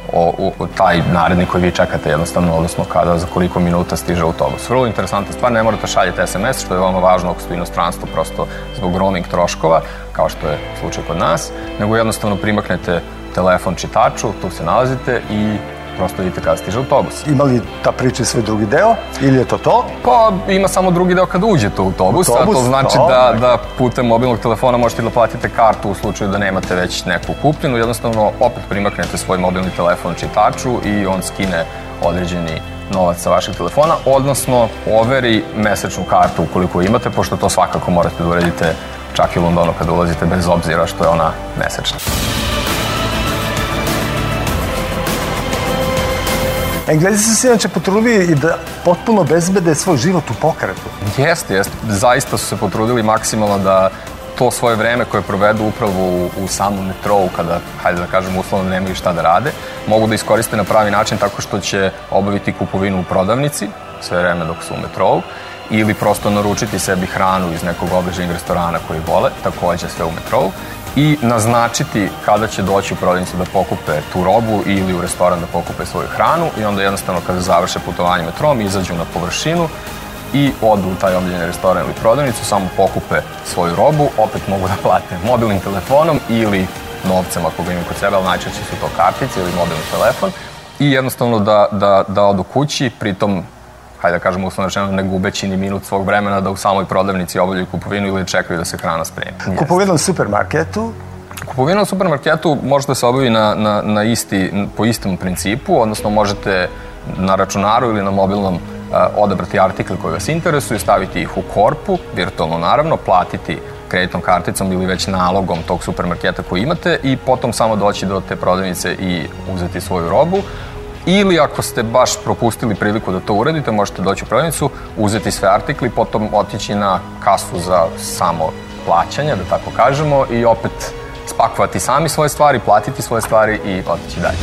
taj naredni koji vi čekate jednostavno, odnosno kada za koliko minuta stiže autobus. Vrlo interesantna stvar, ne morate šaljeti SMS, što je veoma važno ako ste u inostranstvu, prosto zbog roaming troškova, kao što je slučaj kod nas, nego jednostavno primaknete telefon čitaču, tu se nalazite i prosto vidite kada stiže autobus. Ima li ta priča svoj drugi deo ili je to to? Pa ima samo drugi deo kada uđete u autobus, a to znači da putem mobilnog telefona možete da platite kartu u slučaju da nemate već neku kupljenu. Jednostavno opet primaknete svoj mobilni telefon čitaču i on skine određeni novac sa vašeg telefona, odnosno overi mesečnu kartu ukoliko imate, pošto to svakako morate da uradite čak i u Londonu kada ulazite, bez obzira što je ona mesečna. Englezi su se inače potrudili i da potpuno bezbede svoj život u pokretu. Jeste. Zaista su se potrudili maksimalno da to svoje vreme koje provedu upravo u samom metrou, kada, hajde da kažem, uslovno nemaju šta da rade, mogu da iskoriste na pravi način tako što će obaviti kupovinu u prodavnici sve vreme dok su u metrou ili prosto naručiti sebi hranu iz nekog obližnjeg restorana koji vole, takođe sve u metrou, i naznačiti kada će doći u prodavnicu da pokupe tu robu ili u restoran da pokupe svoju hranu i onda jednostavno kada završe putovanje metrom izađu na površinu i odu u taj omiljeni restoran ili prodavnicu, samo pokupe svoju robu, opet mogu da plate mobilnim telefonom ili novcem ako ga imaju kod sebe, ali najčešće su to kartice ili mobilni telefon i jednostavno da odu kući, pritom, hajde da kažemo uslovno rečeno, ne gubeći ni minut svog vremena da u samoj prodavnici obavljaju kupovinu ili čekaju da se hrana spremi. Kupovina u supermarketu? Kupovina u supermarketu može da se obavi po istom principu, odnosno možete na računaru ili na mobilnom odabrati artikle koji vas interesuju, staviti ih u korpu, virtualno naravno, platiti kreditnom karticom ili već nalogom tog supermarketa koji imate i potom samo doći do te prodavnice i uzeti svoju robu. Ili ako ste baš propustili priliku da to uradite, možete doći u prodavnicu, uzeti sve artikli, potom otići na kasu za samo plaćanje, da tako kažemo, i opet spakovati sami svoje stvari, platiti svoje stvari i otići dalje.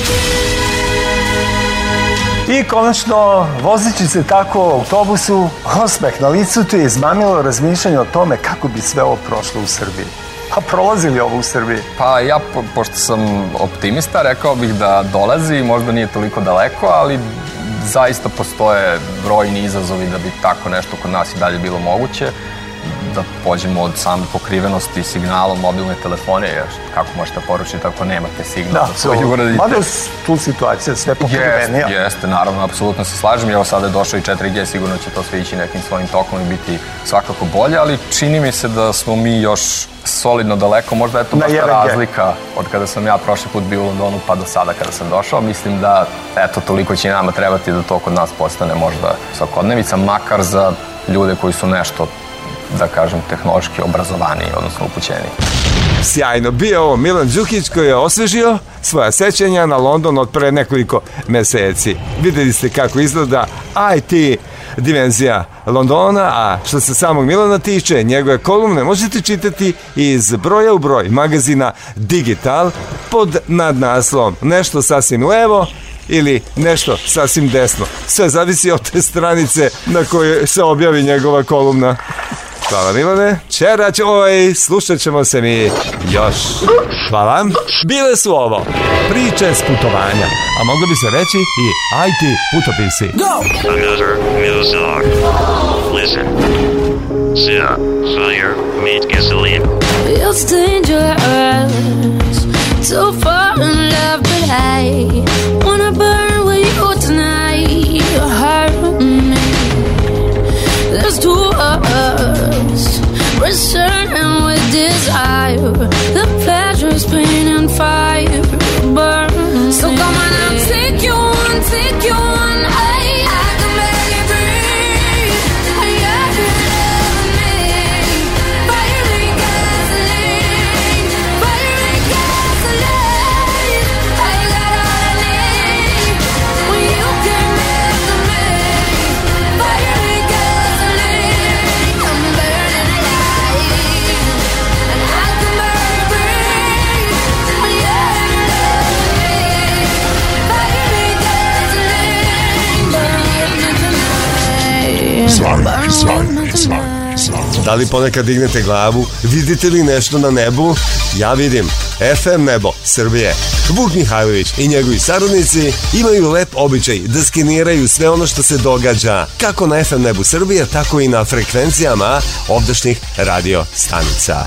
I konačno, vozeći se tako u autobusu, osmeh na licu te je izmamilo razmišljanje o tome kako bi sve ovo prošlo u Srbiji. A prolazi li ovo u Srbiji? Pa ja, pošto sam optimista, rekao bih da dolazi, možda nije toliko daleko, ali zaista postoje brojni izazovi da bi tako nešto kod nas i dalje bilo moguće. Da pođemo od same pokrivenosti signalom mobilne telefone, jer kako možete poručiti ako nemate signal? Mada tu situacija sve pokrivenija. Jeste, naravno, apsolutno se slažem. Evo sada je došao i 4G, sigurno će to sve ići nekim svojim tokom i biti svakako bolje, ali čini mi se da smo mi još solidno daleko. Možda je to baš razlika od kada sam ja prošli put bio u Londonu pa do sada kada sam došao. Mislim da, eto, toliko će nama trebati da to kod nas postane možda svakodnevica, makar za ljude koji su nešto, da kažem, tehnološki obrazovaniji, odnosno upućeniji. Sjajno. Bio ovo Milan Đukić koji je osvežio svoja sećanja na London od pre nekoliko meseci. Videli ste kako izgleda IT dimenzija Londona, a što se samog Milana tiče, njegove kolumne možete čitati iz broja u broj magazina Digital pod nadnaslovom nešto sasvim levo ili nešto sasvim desno. Sve zavisi od te stranice na kojoj se objavi njegova kolumna. Hvala Milane, slušat ćemo se mi još. Hvala. Bile su ovo priče s putovanja, a moglo bi se reći i IT putopisi. Go! Another music. Listen. Set fire, meet gasoline. It's dangerous, so far in love, but I wanna burn with you tonight. You hurt me. There's two of us, returning with desire. The pleasure's pain and fire burn. So come on, I'll take you on, take you on. I can make it breathe. I can love me. Fire and gasoline, fire and gasoline. I got all I need when you can make me. Fire and gasoline, I'm burning alive, and I can burn breathe when you love me. Fire and gasoline, burn me tonight. Da li ponekad dignete glavu? Vidite li nešto na nebu? Ja vidim. FM nebo Srbije. Vuk Mihajlović i njegovi saradnici imaju lep običaj da skeniraju sve ono što se događa kako na FM nebu Srbije, tako i na frekvencijama ovdašnjih radio stanica.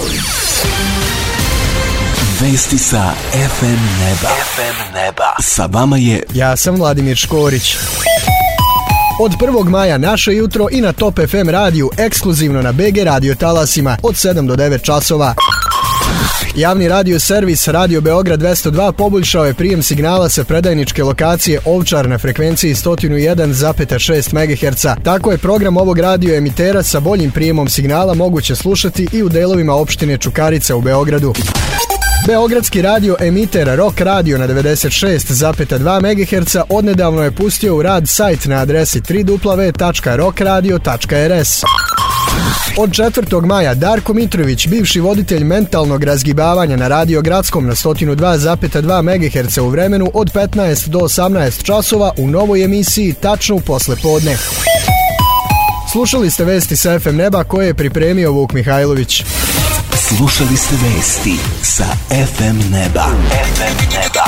Vesti sa FM neba. FM neba. Sa vama je... Ja sam Vladimir Škorić. Od 1. maja naše jutro i na Top FM radiju, ekskluzivno na BG radio talasima od 7 do 9 časova. Javni radio servis Radio Beograd 202 poboljšao je prijem signala sa predajničke lokacije Ovčar na frekvenciji 101,6 MHz. Tako je program ovog radio emitera sa boljim prijemom signala moguće slušati i u delovima opštine Čukarica u Beogradu. Beogradski radio emiter Rock Radio na 96,2 MHz odnedavno je pustio u rad sajt na adresi www.rockradio.rs. Od 4. maja Darko Mitrović, bivši voditelj mentalnog razgibavanja na Radio Gradskom na 102,2 MHz u vremenu od 15 do 18 časova u novoj emisiji tačno u poslepodne. Slušali ste vesti sa FM neba koje je pripremio Vuk Mihajlović. Slušali ste vesti sa FM neba. FM neba.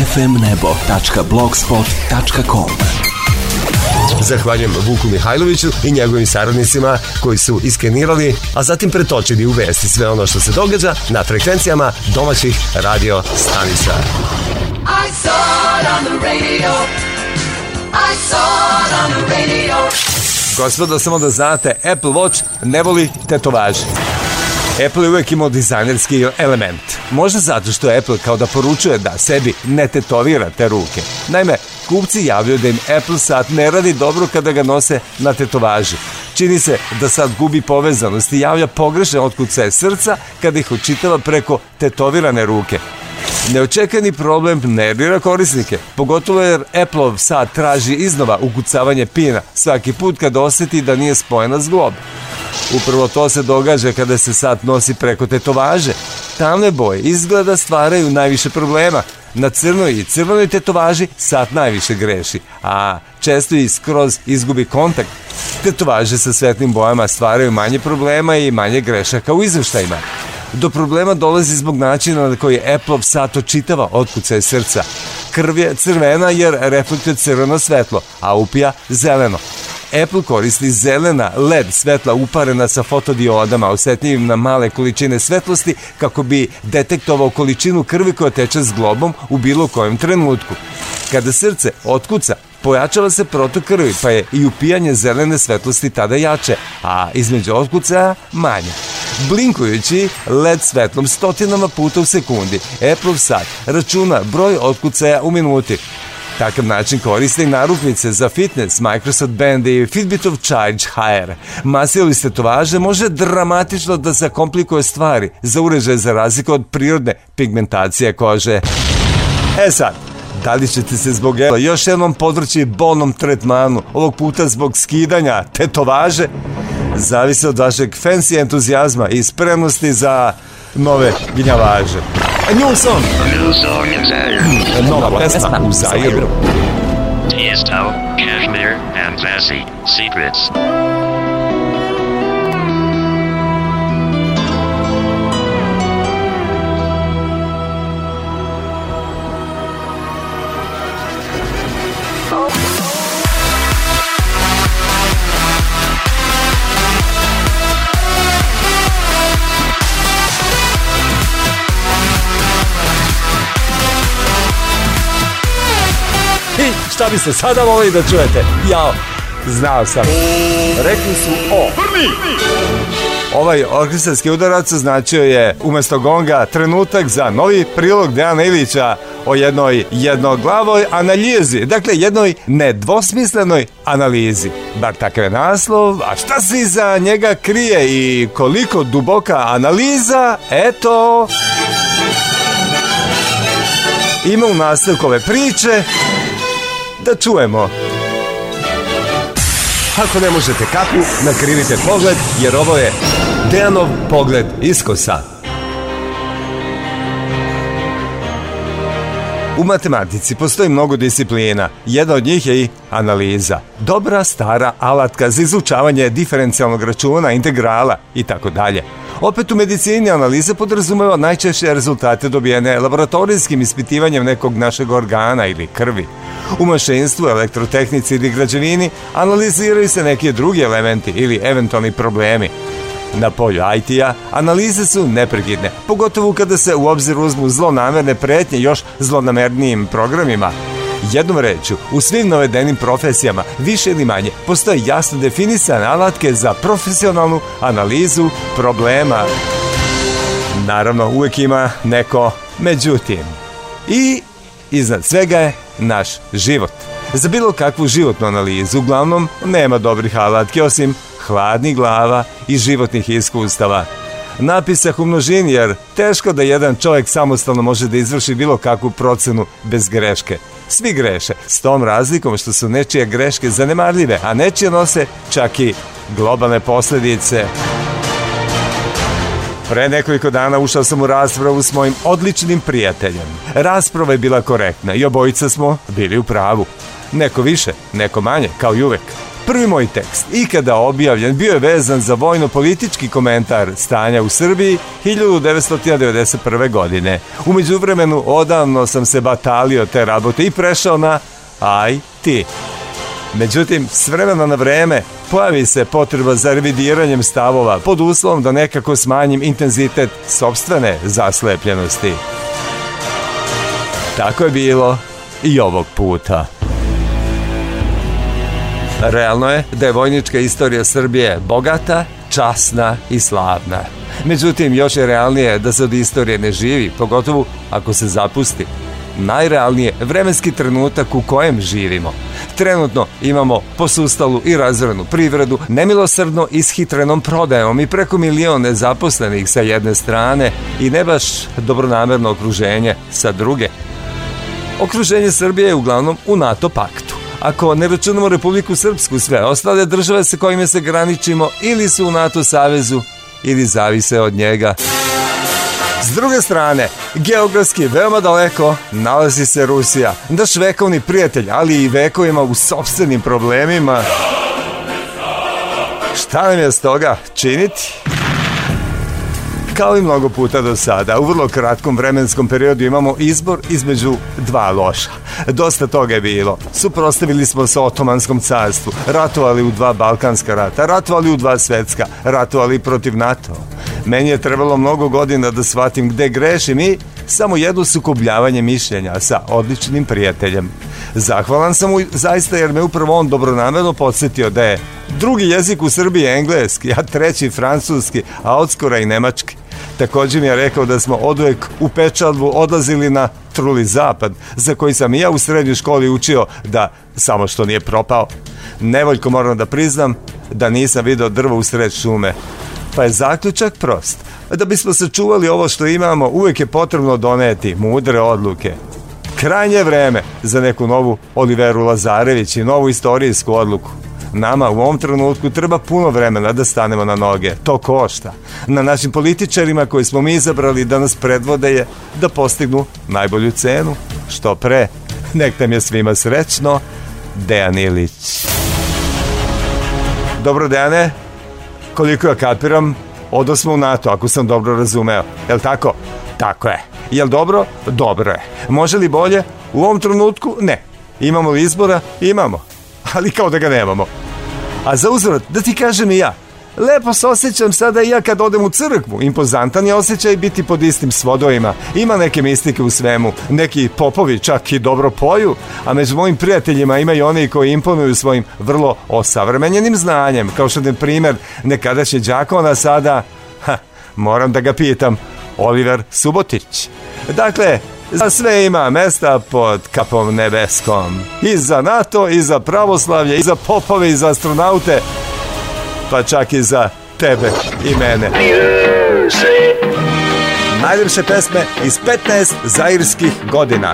fmnebo.blogspot.com. Zahvaljujem Vuku Mihajloviću i njegovim saradnicima koji su iskenirali, a zatim pretočili u vesti sve ono što se događa na frekvencijama domaćih radio stanica. I saw it on the radio. I saw it on the radio. Gospodo, samo da znate, Apple Watch ne voli tetovaže. Apple je uvijek imao dizajnerski element. Možda zato što Apple kao da poručuje da sebi ne tetovira te ruke. Naime, kupci javljaju da im Apple sat ne radi dobro kada ga nose na tetovaži. Čini se da sat gubi povezanost i javlja pogrešne otkucaje srca kada ih očitava preko tetovirane ruke. Neočekani problem nervira korisnike, pogotovo jer Apple-ov sat traži iznova ukucavanje pina svaki put kad osjeti da nije spojena zglob. Upravo to se događa kada se sat nosi preko tetovaže. Tamne boje izgleda stvaraju najviše problema. Na crnoj i crvenoj tetovaži sat najviše greši, a često i skroz izgubi kontakt. Tetovaže sa svetlim bojama stvaraju manje problema i manje grešaka u izveštajima. Do problema dolazi zbog načina na koji Apple-ov sat očitava otkucaj srca. Krv je crvena jer reflektuje crveno svetlo, a upija zeleno. Apple koristi zelena LED svetla uparena sa fotodiodama osetljivim na male količine svetlosti kako bi detektovao količinu krvi koja teče zglobom u bilo kojem trenutku. Kada srce otkuca, pojačava se protok krvi, pa je i upijanje zelene svetlosti tada jače, a između otkucaja manje. Blinkujući LED svetlom stotinama puta u sekundi, Apple sat računa broj otkucaja u minuti. Takav način koriste i narukvice za fitness, Microsoft Band i Fitbitov Charge HR. Masivost tetovaže može dramatično da zakomplikuje stvari za uređaj za razliku od prirodne pigmentacije kože. Sad, da li ćete se zbog još jednom podvrći bolnom tretmanu, ovog puta zbog skidanja tetovaže? Zavisi od vašeg fancy entuzijazma i spremnosti za nove gnjavaže. New song in Zaire. Nova pesma u Zairu. Tiesto, Kashmir, and Vassy, Secrets. Šta biste sada volili da čujete? Jao, znao sam. Rekli su Vrni! Ovaj orkestarski udarac značio je umjesto gonga trenutak za novi prilog Dejana Ilića o jednoj jednoglavoj analizi. Dakle, jednoj nedvosmislenoj analizi. Bar takav je naslov, a šta se iza njega krije i koliko duboka analiza, eto... Ima u nastavku ove priče da čujemo. Ako ne možete kapu, nakrivite pogled, jer ovo je Dejanov pogled iskosa. U matematici postoji mnogo disciplina. Jedna od njih je i analiza. Dobra stara alatka za izučavanje diferencijalnog računa, integrala i tako dalje. Opet u medicini analiza podrazumeva najčešće rezultate dobijene laboratorijskim ispitivanjem nekog našeg organa ili krvi. U mašinstvu, elektrotehnici ili građevini analiziraju se neki drugi elementi ili eventualni problemi. Na polju IT-a analize su neprekidne, pogotovo kada se u obzir uzmu zlonamerne pretnje još zlonamernijim programima. Jednom rečju, u svim navedenim profesijama, više ili manje, postoje jasno definisane alatke za profesionalnu analizu problema. Naravno, uvijek ima neko međutim. I iznad svega je naš život. Za bilo kakvu životnu analizu uglavnom nema dobrih alatke osim hladnih glava i životnih iskustava. Napisah u množini jer teško da jedan čovjek samostalno može da izvrši bilo kakvu procenu bez greške. Svi greše, s tom razlikom što su nečije greške zanemarljive, a nečije nose čak i globalne posljedice. Pre nekoliko dana ušao sam u raspravu s mojim odličnim prijateljem. Rasprava je bila korektna i obojica smo bili u pravu. Neko više, neko manje, kao i uvek. Prvi moj tekst, ikada objavljen, bio je vezan za vojno-politički komentar stanja u Srbiji 1991. godine. U međuvremenu odavno sam se batalio te rabote i prešao na IT. Međutim, s vremena na vreme pojavi se potreba za revidiranjem stavova pod uslovom da nekako smanjim intenzitet sopstvene zaslepljenosti. Tako je bilo i ovog puta. Realno je da je vojnička istorija Srbije bogata, časna i slavna. Međutim, još je realnije da se od istorije ne živi, pogotovo ako se zapusti. Najrealnije vremenski trenutak u kojem živimo. Trenutno imamo posustalu i razorenu privredu, nemilosrdno ishitrenom prodajom i preko 1 milion nezaposlenih sa jedne strane i ne baš dobronamerno okruženje sa druge. Okruženje Srbije je uglavnom u NATO paktu. Ako ne računamo Republiku Srpsku, sve ostale države sa kojima se graničimo ili su u NATO savezu ili zavise od njega. S druge strane, geografski veoma daleko nalazi se Rusija, naš vekovni prijatelj, ali i vekovima u sopstvenim problemima. Šta nam je s toga činiti? Kao i mnogo puta do sada, u vrlo kratkom vremenskom periodu imamo izbor između dva loša. Dosta toga je bilo. Suprotstavili smo se Otomanskom carstvu, ratovali u 2 balkanska rata, ratovali u 2 svetska, ratovali protiv NATO. Meni je trebalo mnogo godina da shvatim gde grešim i samo jedno sukobljavanje mišljenja sa odličnim prijateljem. Zahvalan sam mu zaista jer me upravo on dobronamerno podsjetio da je drugi jezik u Srbiji engleski, a treći francuski, a odskora i nemački. Također mi je rekao da smo oduvek u pečalbu odlazili na truli zapad, za koji sam i ja u srednjoj školi učio da samo što nije propao. Nevoljko moram da priznam da nisam video drvo u sred šume. Pa je zaključak prost. Da bismo sačuvali ovo što imamo, uvijek je potrebno doneti mudre odluke. Krajnje vreme za neku novu Oliveru Lazarević i novu istorijsku odluku. Nama u ovom trenutku treba puno vremena da stanemo na noge. To košta. Na našim političarima koji smo mi izabrali da nas predvode je da postignu najbolju cenu. Što pre. Nek nam je svima srećno. Dejan Ilić. Dobro, Dejane, koliko ja kapiram, odosmo u NATO, ako sam dobro razumeo. Jel tako? Tako je. Jel dobro? Dobro je. Može li bolje? U ovom trenutku ne. Imamo li izbora? Imamo. Ali kao da ga nemamo. A za uzvrat, da ti kažem i ja, lepo se osjećam sada i ja kad odem u crkvu. Impozantan je osjećaj biti pod istim svodovima. Ima neke mistike u svemu. Neki popovi čak i dobro poju, a među mojim prijateljima ima i oni koji imponuju svojim vrlo osavremenjenim znanjem, kao što je primjer nekadašnji đakon, a sada, moram da ga pitam, Oliver Subotić. Dakle, za sve ima mesta pod kapom nebeskom. I za NATO, i za pravoslavlje, i za popove, i za astronaute, pa čak i za tebe i mene. Najljepše pesme iz 15 zairskih godina.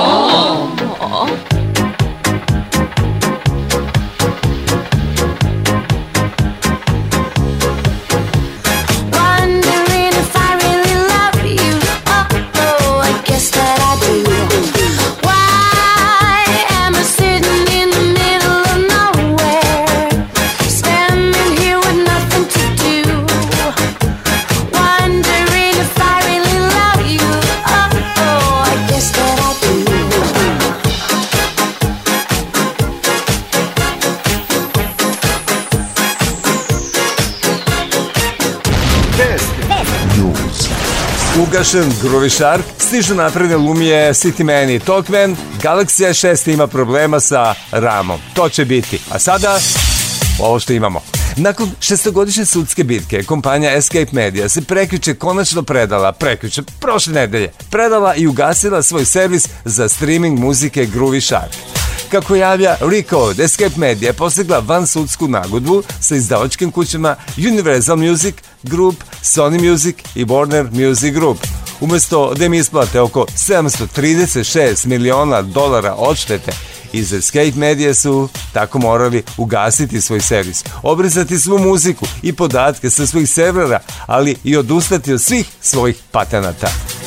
Ugašen Groovy Shark, stižu napredne Lumije, Cityman i Talkman, Galaxy 6 ima problema sa RAM-om. To će biti. A sada, ovo što imamo. Nakon 6-godišnje sudske bitke, kompanija Escape Media se prekjuče konačno prošle nedelje, predala i ugasila svoj servis za streaming muzike Groovy Shark. Kako javlja Recode, Escape Media je postigla vansudsku nagodbu sa izdavačkim kućama Universal Music Group, Sony Music i Warner Music Group. Umjesto da im isplate oko $736 miliona odštete, iz Escape Media su tako morali ugasiti svoj servis, obrizati svu muziku i podatke sa svojih servera, ali i odustati od svih svojih patenata.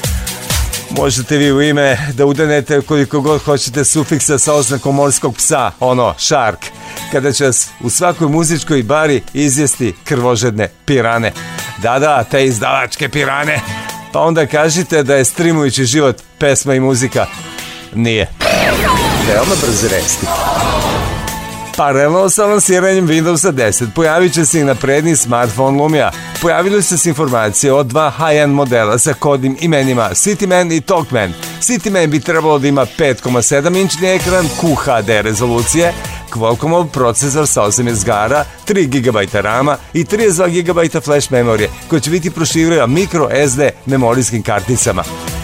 Možete vi u ime da udenete koliko god hoćete sufiksa sa oznakom morskog psa, shark, kada će vas u svakoj muzičkoj bari izjesti krvožedne pirane. Da, te izdavačke pirane. Pa onda kažite da je streamujući život pesma i muzika. Nije. Veoma brzi resti. Paralelno sa lansiranjem Windowsa 10 pojavit će se i napredni smartphone Lumia. Pojavili su se informacije o 2 high-end modela sa kodnim imenima Cityman i Talkman. Cityman bi trebalo da ima 5,7-inčni ekran QHD rezolucije, Qualcommov procesor sa 18 gara, 3 GB rama i 32 GB flash memorije, koji će biti proširena micro SD memorijskim karticama.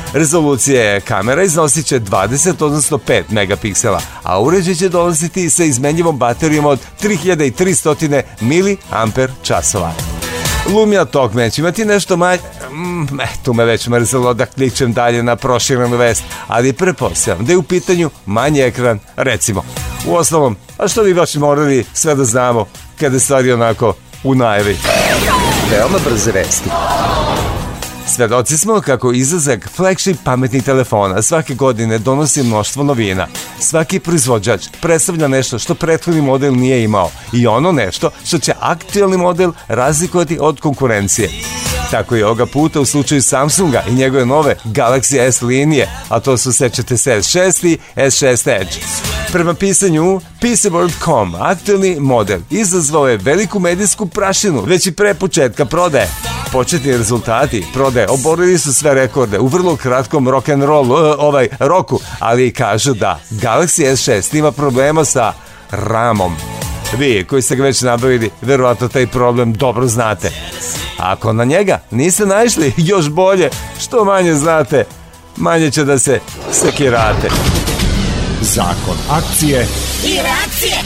Rezolucija kamera iznosit će 20, odnosno 5 megapiksela, a uređaj će dolaziti sa izmenjivom baterijom od 3300 mAh. Lumia Talkman će imati nešto manje... tu me već mrzelo da klikćem dalje na proširenu vest, ali pretpostavljam da je u pitanju manji ekran, recimo. U osnovom, a što bi baš morali sve da znamo kada je stvari onako u najavi. Veoma brze vesti. Svedoci smo kako izlazak flagship pametnih telefona svake godine donosi mnoštvo novina. Svaki proizvođač predstavlja nešto što prethodni model nije imao i ono nešto što će aktualni model razlikovati od konkurencije. Tako je ovoga puta u slučaju Samsunga i njegove nove Galaxy S linije, a to su, sećate se, S6 i S6 Edge. Prema pisanju PCWorld.com, aktualni model izazvao je veliku medijsku prašinu već i pre početka prodaje. Početni rezultati prodaje oborili su sve rekorde u vrlo kratkom rock'n'roll roku, ali kažu da Galaxy S6 ima problema sa RAM-om. Vi koji ste ga već nabavili, verovatno taj problem dobro znate. Ako na njega niste naišli, još bolje, što manje znate, manje će da se sekirate. Zakon akcije i reakcije.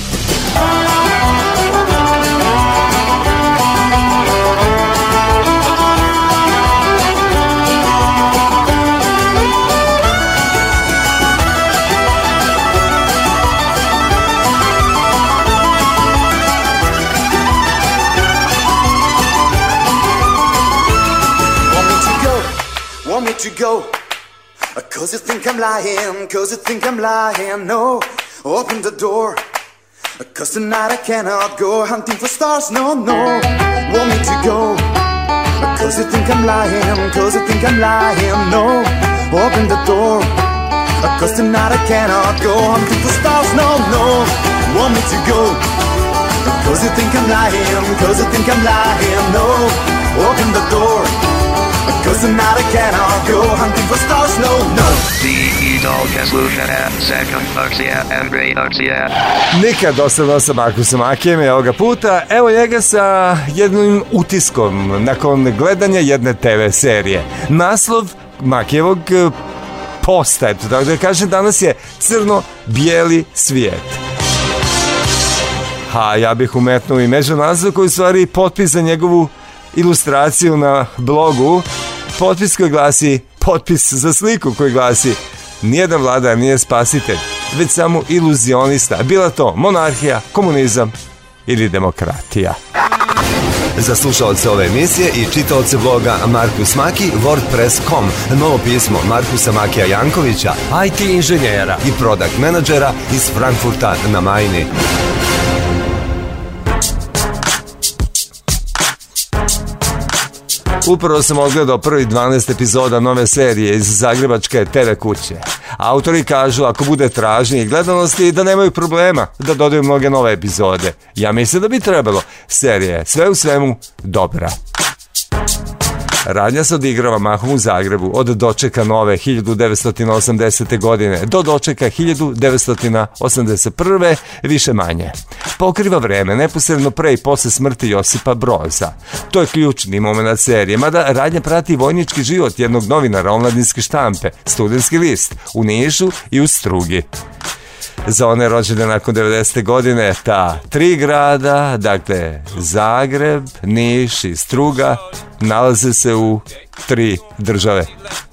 Want me to go? Cause you think I'm lying, cause you think I'm lying. No, open the door. Cause tonight I cannot go hunting for stars. No, no, want me to go? Cause you think I'm lying, cause you think I'm lying. No, open the door. Cause tonight I cannot go hunting for stars. No, no, want me to go? Cause you think I'm lying, cause you think I'm lying. No, open the door. Cause tonight I cannot go hunting for stars, no, no. Nikad dosadno sa Markusom Makijem je ovoga puta. Evo njega sa jednim utiskom nakon gledanja jedne TV serije. Naslov Makijevog posta, eto tako da kažem, danas je crno-bijeli svijet. Ja bih umetnuo i među naslov koji u stvari potpis za njegovu ilustraciju na blogu. Potpis koji glasi, potpis za sliku koji glasi: nijedan vladar nije spasitelj, već samo iluzionista, bila to monarhija, komunizam ili demokratija. Za slušalce ove emisije i čitaoce bloga Markus Maki, WordPress.com, novo pismo Markusa Makija Jankovića, IT inženjera i product menadžera iz Frankfurta na Majni. Upravo sam odgledao prvi 12 epizoda nove serije iz zagrebačke TV kuće. Autori kažu ako bude tražnje i gledanosti da nemaju problema da dodaju mnoge nove epizode. Ja mislim da bi trebalo. Serija je sve u svemu dobra. Radnja se odigrava mahom u Zagrebu od dočeka nove 1980. godine do dočeka 1981. više manje. Pokriva vreme neposredno pre i posle smrti Josipa Broza. To je ključni moment serije, mada radnja prati vojnički život jednog novinara omladinske štampe, Studentski list, u Nišu i u Strugi. Za one rođene nakon 90. godine, ta tri grada, dakle Zagreb, Niš i Struga, nalaze se u 3 države.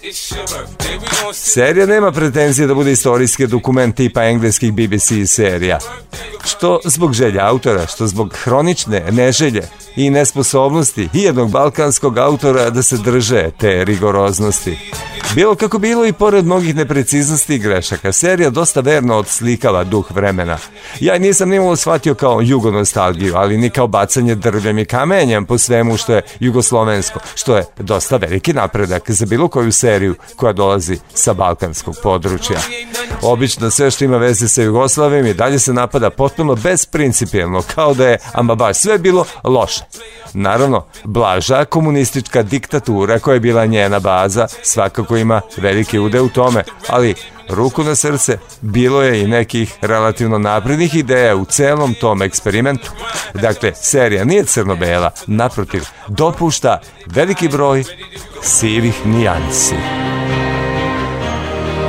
Serija nema pretenzije da bude istorijski dokument tipa engleskih BBC serija. Što zbog želja autora, što zbog hronične neželje i nesposobnosti i jednog balkanskog autora da se drže te rigoroznosti. Bilo kako bilo i pored mnogih nepreciznosti i grešaka, serija dosta verno odslikava duh vremena. Ja nisam nimalo shvatio kao jugonostalgiju, ali ni kao bacanje drvljem i kamenjem po svemu što je jugoslovensko, što je dosta veliki napredak za bilo koju seriju koja dolazi sa balkanskog područja. Obično sve što ima veze sa Jugoslavijom i dalje se napada potpuno besprincipijelno, kao da je ama baš sve bilo loše. Naravno, blaža komunistička diktatura koja je bila njena baza svakako ima veliki udeo u tome, ali ruku na srce, bilo je i nekih relativno naprednih ideja u celom tom eksperimentu. Dakle, serija nije crno-bela, naprotiv, dopušta veliki broj sivih nijansi.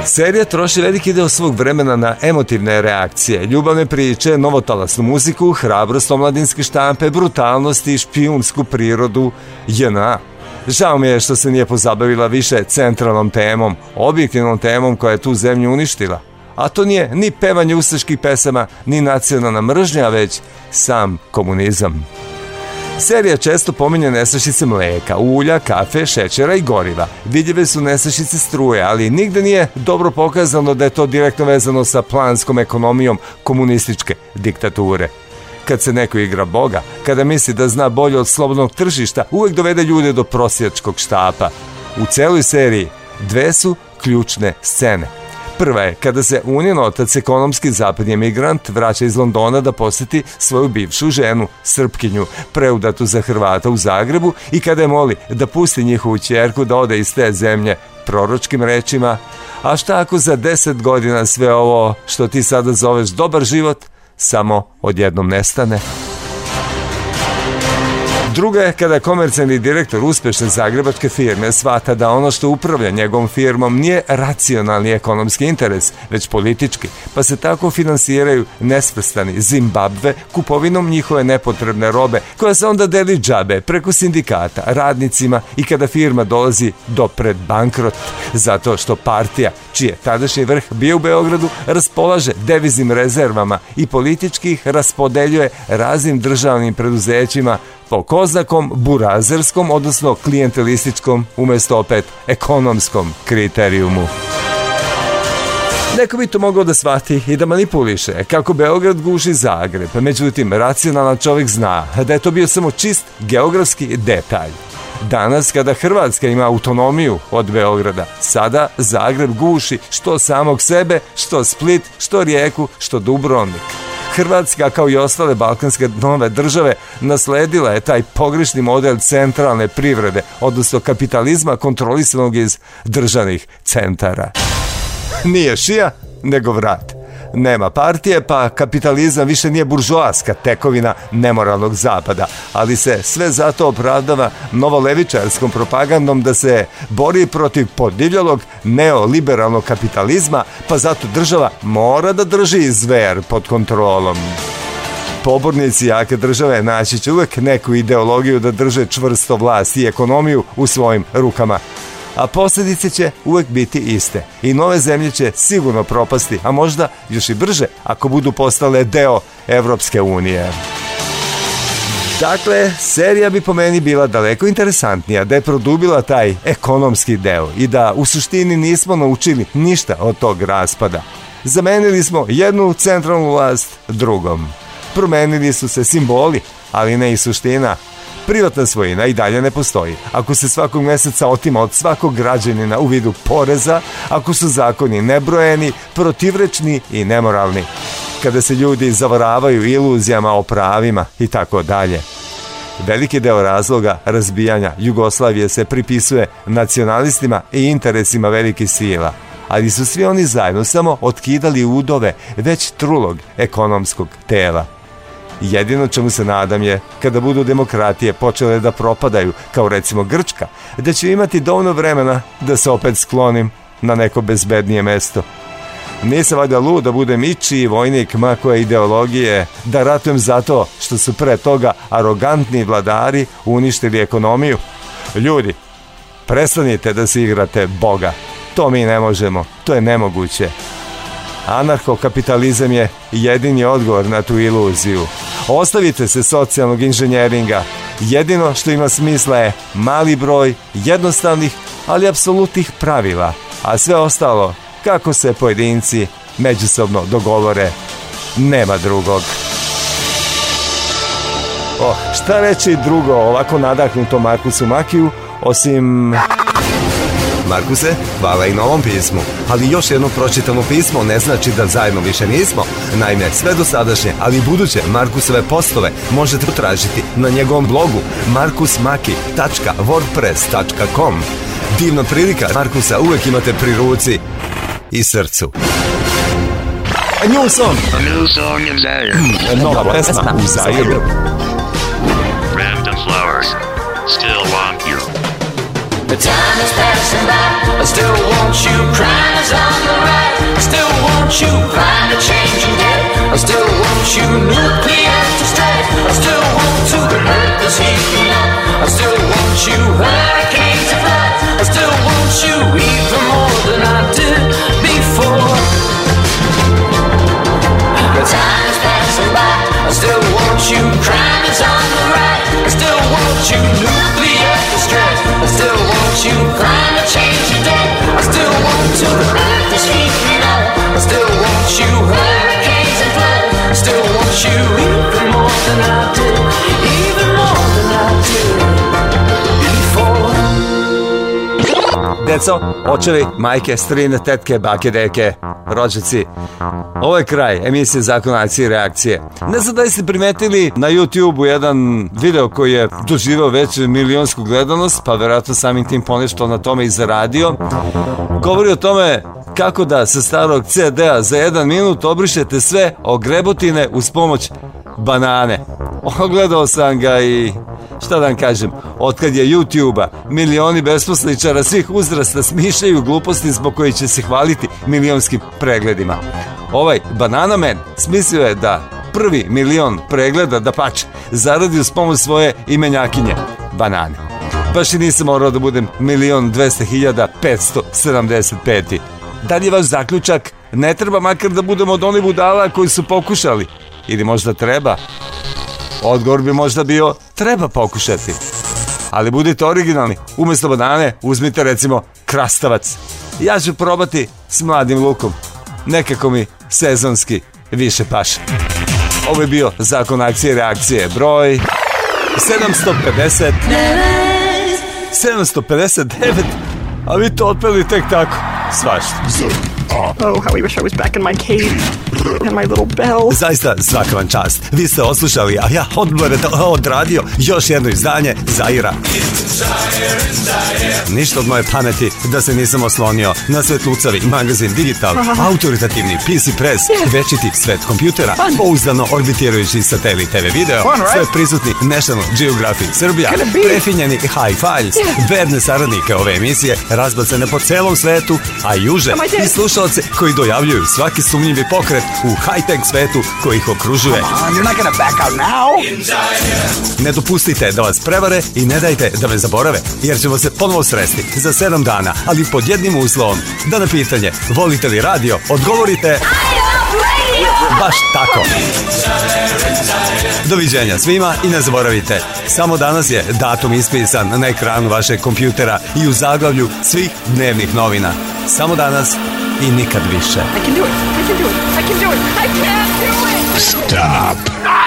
Serija troši veliki deo svog vremena na emotivne reakcije, ljubavne priče, novotalasnu muziku, hrabrost omladinske štampe, brutalnost i špijunsku prirodu JNA. Žao mi je što se nije pozabavila više centralnom temom, objektivnom temom koja je tu zemlju uništila. A to nije ni pevanje ustaških pesama, ni nacionalna mržnja, već sam komunizam. Serija često pominje nestašice mleka, ulja, kafe, šećera i goriva. Vidljive su nestašice struje, ali nigde nije dobro pokazano da je to direktno vezano sa planskom ekonomijom komunističke diktature. Kad se neko igra Boga, kada misli da zna bolje od slobodnog tržišta, uvek dovede ljude do prosjačkog štapa. U celoj seriji dve su ključne scene. Prva je kada se Unjen otac, ekonomski zapadni emigrant, vraća iz Londona da poseti svoju bivšu ženu, Srpkinju, preudatu za Hrvata u Zagrebu, i kada je moli da pusti njihovu ćerku da ode iz te zemlje proročkim rečima: a šta ako za 10 godina sve ovo što ti sada zoveš dobar život samo odjednom nestane? Druga je kada komercijalni direktor uspešne zagrebačke firme shvata da ono što upravlja njegovom firmom nije racionalni ekonomski interes, već politički, pa se tako finansiraju nesvrstani Zimbabve kupovinom njihove nepotrebne robe, koja se onda deli džabe preko sindikata, radnicima, i kada firma dolazi do pred bankrot, zato što partija, čiji je tadašnji vrh bio u Beogradu, raspolaže deviznim rezervama i politički ih raspodeljuje raznim državnim preduzećima po koznakom burazerskom, odnosno klijentelističkom, umesto opet ekonomskom kriterijumu. Neko bi to mogao da shvati i da manipuliše kako Beograd guši Zagreb, međutim racionalan čovjek zna da je to bio samo čist geografski detalj. Danas, kada Hrvatska ima autonomiju od Beograda, sada Zagreb guši što samog sebe, što Split, što Rijeku, što Dubrovnik. Hrvatska, kao i ostale balkanske nove države, nasledila je taj pogrešni model centralne privrede, odnosno kapitalizma kontrolisanog iz državnih centara. Nije šija, nego vrat. Nema partije, pa kapitalizam više nije buržoaska tekovina nemoralnog zapada, ali se sve zato opravdava novolevičarskom propagandom da se bori protiv podivljalog neoliberalnog kapitalizma, pa zato država mora da drži zver pod kontrolom. Pobornici jake države naći će uvek neku ideologiju da drže čvrsto vlast i ekonomiju u svojim rukama, a posljedice će uvek biti iste i nove zemlje će sigurno propasti, a možda još i brže ako budu postale deo Evropske unije. Dakle, serija bi po meni bila daleko interesantnija da je produbila taj ekonomski deo i da u suštini nismo naučili ništa od tog raspada. Zamenili smo jednu centralnu vlast drugom. Promenili su se simboli, ali ne i suština. Privatna svojina i dalje ne postoji. Ako se svakog meseca otima od svakog građanina u vidu poreza, ako su zakoni nebrojeni, protivrečni i nemoralni, kada se ljudi zavaravaju iluzijama o pravima i tako dalje. Veliki deo razloga razbijanja Jugoslavije se pripisuje nacionalistima i interesima velikih sila, ali su svi oni zajedno samo otkidali udove već trulog ekonomskog tela. Jedino čemu se nadam je, kada budu demokratije počele da propadaju, kao recimo Grčka, da ću imati dovoljno vremena da se opet sklonim na neko bezbednije mesto. Nisam valjda lud da budem ičiji vojnik ma koje ideologije, da ratujem zato što su pre toga arogantni vladari uništili ekonomiju. Ljudi, prestanite da se igrate Boga. To mi ne možemo, to je nemoguće. Anarhokapitalizam je jedini odgovor na tu iluziju. Ostavite se socijalnog inženjeringa. Jedino što ima smisla je mali broj jednostavnih, ali apsolutnih pravila, a sve ostalo, kako se pojedinci međusobno dogovore, nema drugog. Šta reći drugo ovako nadahnutom Markusu Makiju, osim... Markuse, hvala i na ovom pismu, ali još jedno pročitano pismo ne znači da zajedno više nismo. Naime, sve dosadašnje, ali i buduće Markusove postove možete tražiti na njegovom blogu markusmaki.wordpress.com. Divna prilika, Markusa uvek imate pri ruci i srcu. A new song! A new song in Zaire. Nova pesma u Zairu. Random flowers. Still want you. The time is passing by. I still want you. Crime is on the right. I still want you. Climate change and death. I still want you. Nuclear to strike. I still want to. The earth is heating up. I still want you. Hurricanes and floods. I still want you even more than I did before. The time is passing by. I still want you. Crime is on the right. I still want you. Nuclear distress. I still want you. Climate change and death. I still want to. The earth is heating up. I still want you. Hurricanes and floods. I still want you even more than I did. Even more than I did before. Deco, očevi, majke, strine, tetke, bake, deke, rođaci. Ovo je kraj emisije Zakon akcije i reakcije. Ne znam da ste primetili na YouTube-u jedan video koji je doživao već milionsku gledanost, pa verovatno samim tim ponešto na tome i zaradio. Govori o tome kako da sa starog CD-a za 1 minut obrišete sve ogrebotine uz pomoć banane. Ogledao sam ga i šta da vam kažem, otkad je YouTube-a milioni besposličara svih uzrasta smišljaju gluposti zbog koji će se hvaliti milionskim pregledima. Ovaj Banana Man smislio je da prvi milion pregleda, da pače, zaradi uz pomoć svoje imenjakinje, banane. Baš i nisam morao da budem 1.200.575. Da li je vaš zaključak? Ne treba makar da budemo od onih budala koji su pokušali. Ili možda treba? Odgovor bi možda bio treba pokušati. Ali budite originalni. Umjesto banane uzmite recimo krastavac. Ja ću probati s mladim lukom. Nekako mi sezonski više paše. Ovo je bio Zakon akcije i reakcije. Broj 759. A vi to otpeli tek tako. Svašta. Oh, how I wish I was back in my cave and my little bell. Zaista svaka vam čast. Vi ste oslušali, a ja odradio još jedno izdanje Zaira. Ništa od moje pameti da se nisam oslonio na Svetlucavi magazin Digital, autoritativni PC Press, večiti svet kompjutera, pouzdano orbitirajući satelit TV video, sve prisutni National Geographic Srbija, prefinjeni Hi-Files, verne saradnike ove emisije, razbacane po celom svetu, a juže i slušalce koji dojavljuju svaki sumnjivi pokret u high-tech svetu koji ih okružuje. Ne dopustite da vas prevare i ne dajte da me zaborave, jer ćemo se ponovo sresti za 7 dana, ali pod jednim uslovom, da na pitanje volite li radio odgovorite baš tako. Doviđenja svima i ne zaboravite, samo danas je datum ispisan na ekranu vašeg kompjutera i u zaglavlju svih dnevnih novina. Samo danas i nikad više. I can do it. I can do it. I can do it. I can't do it. Stop.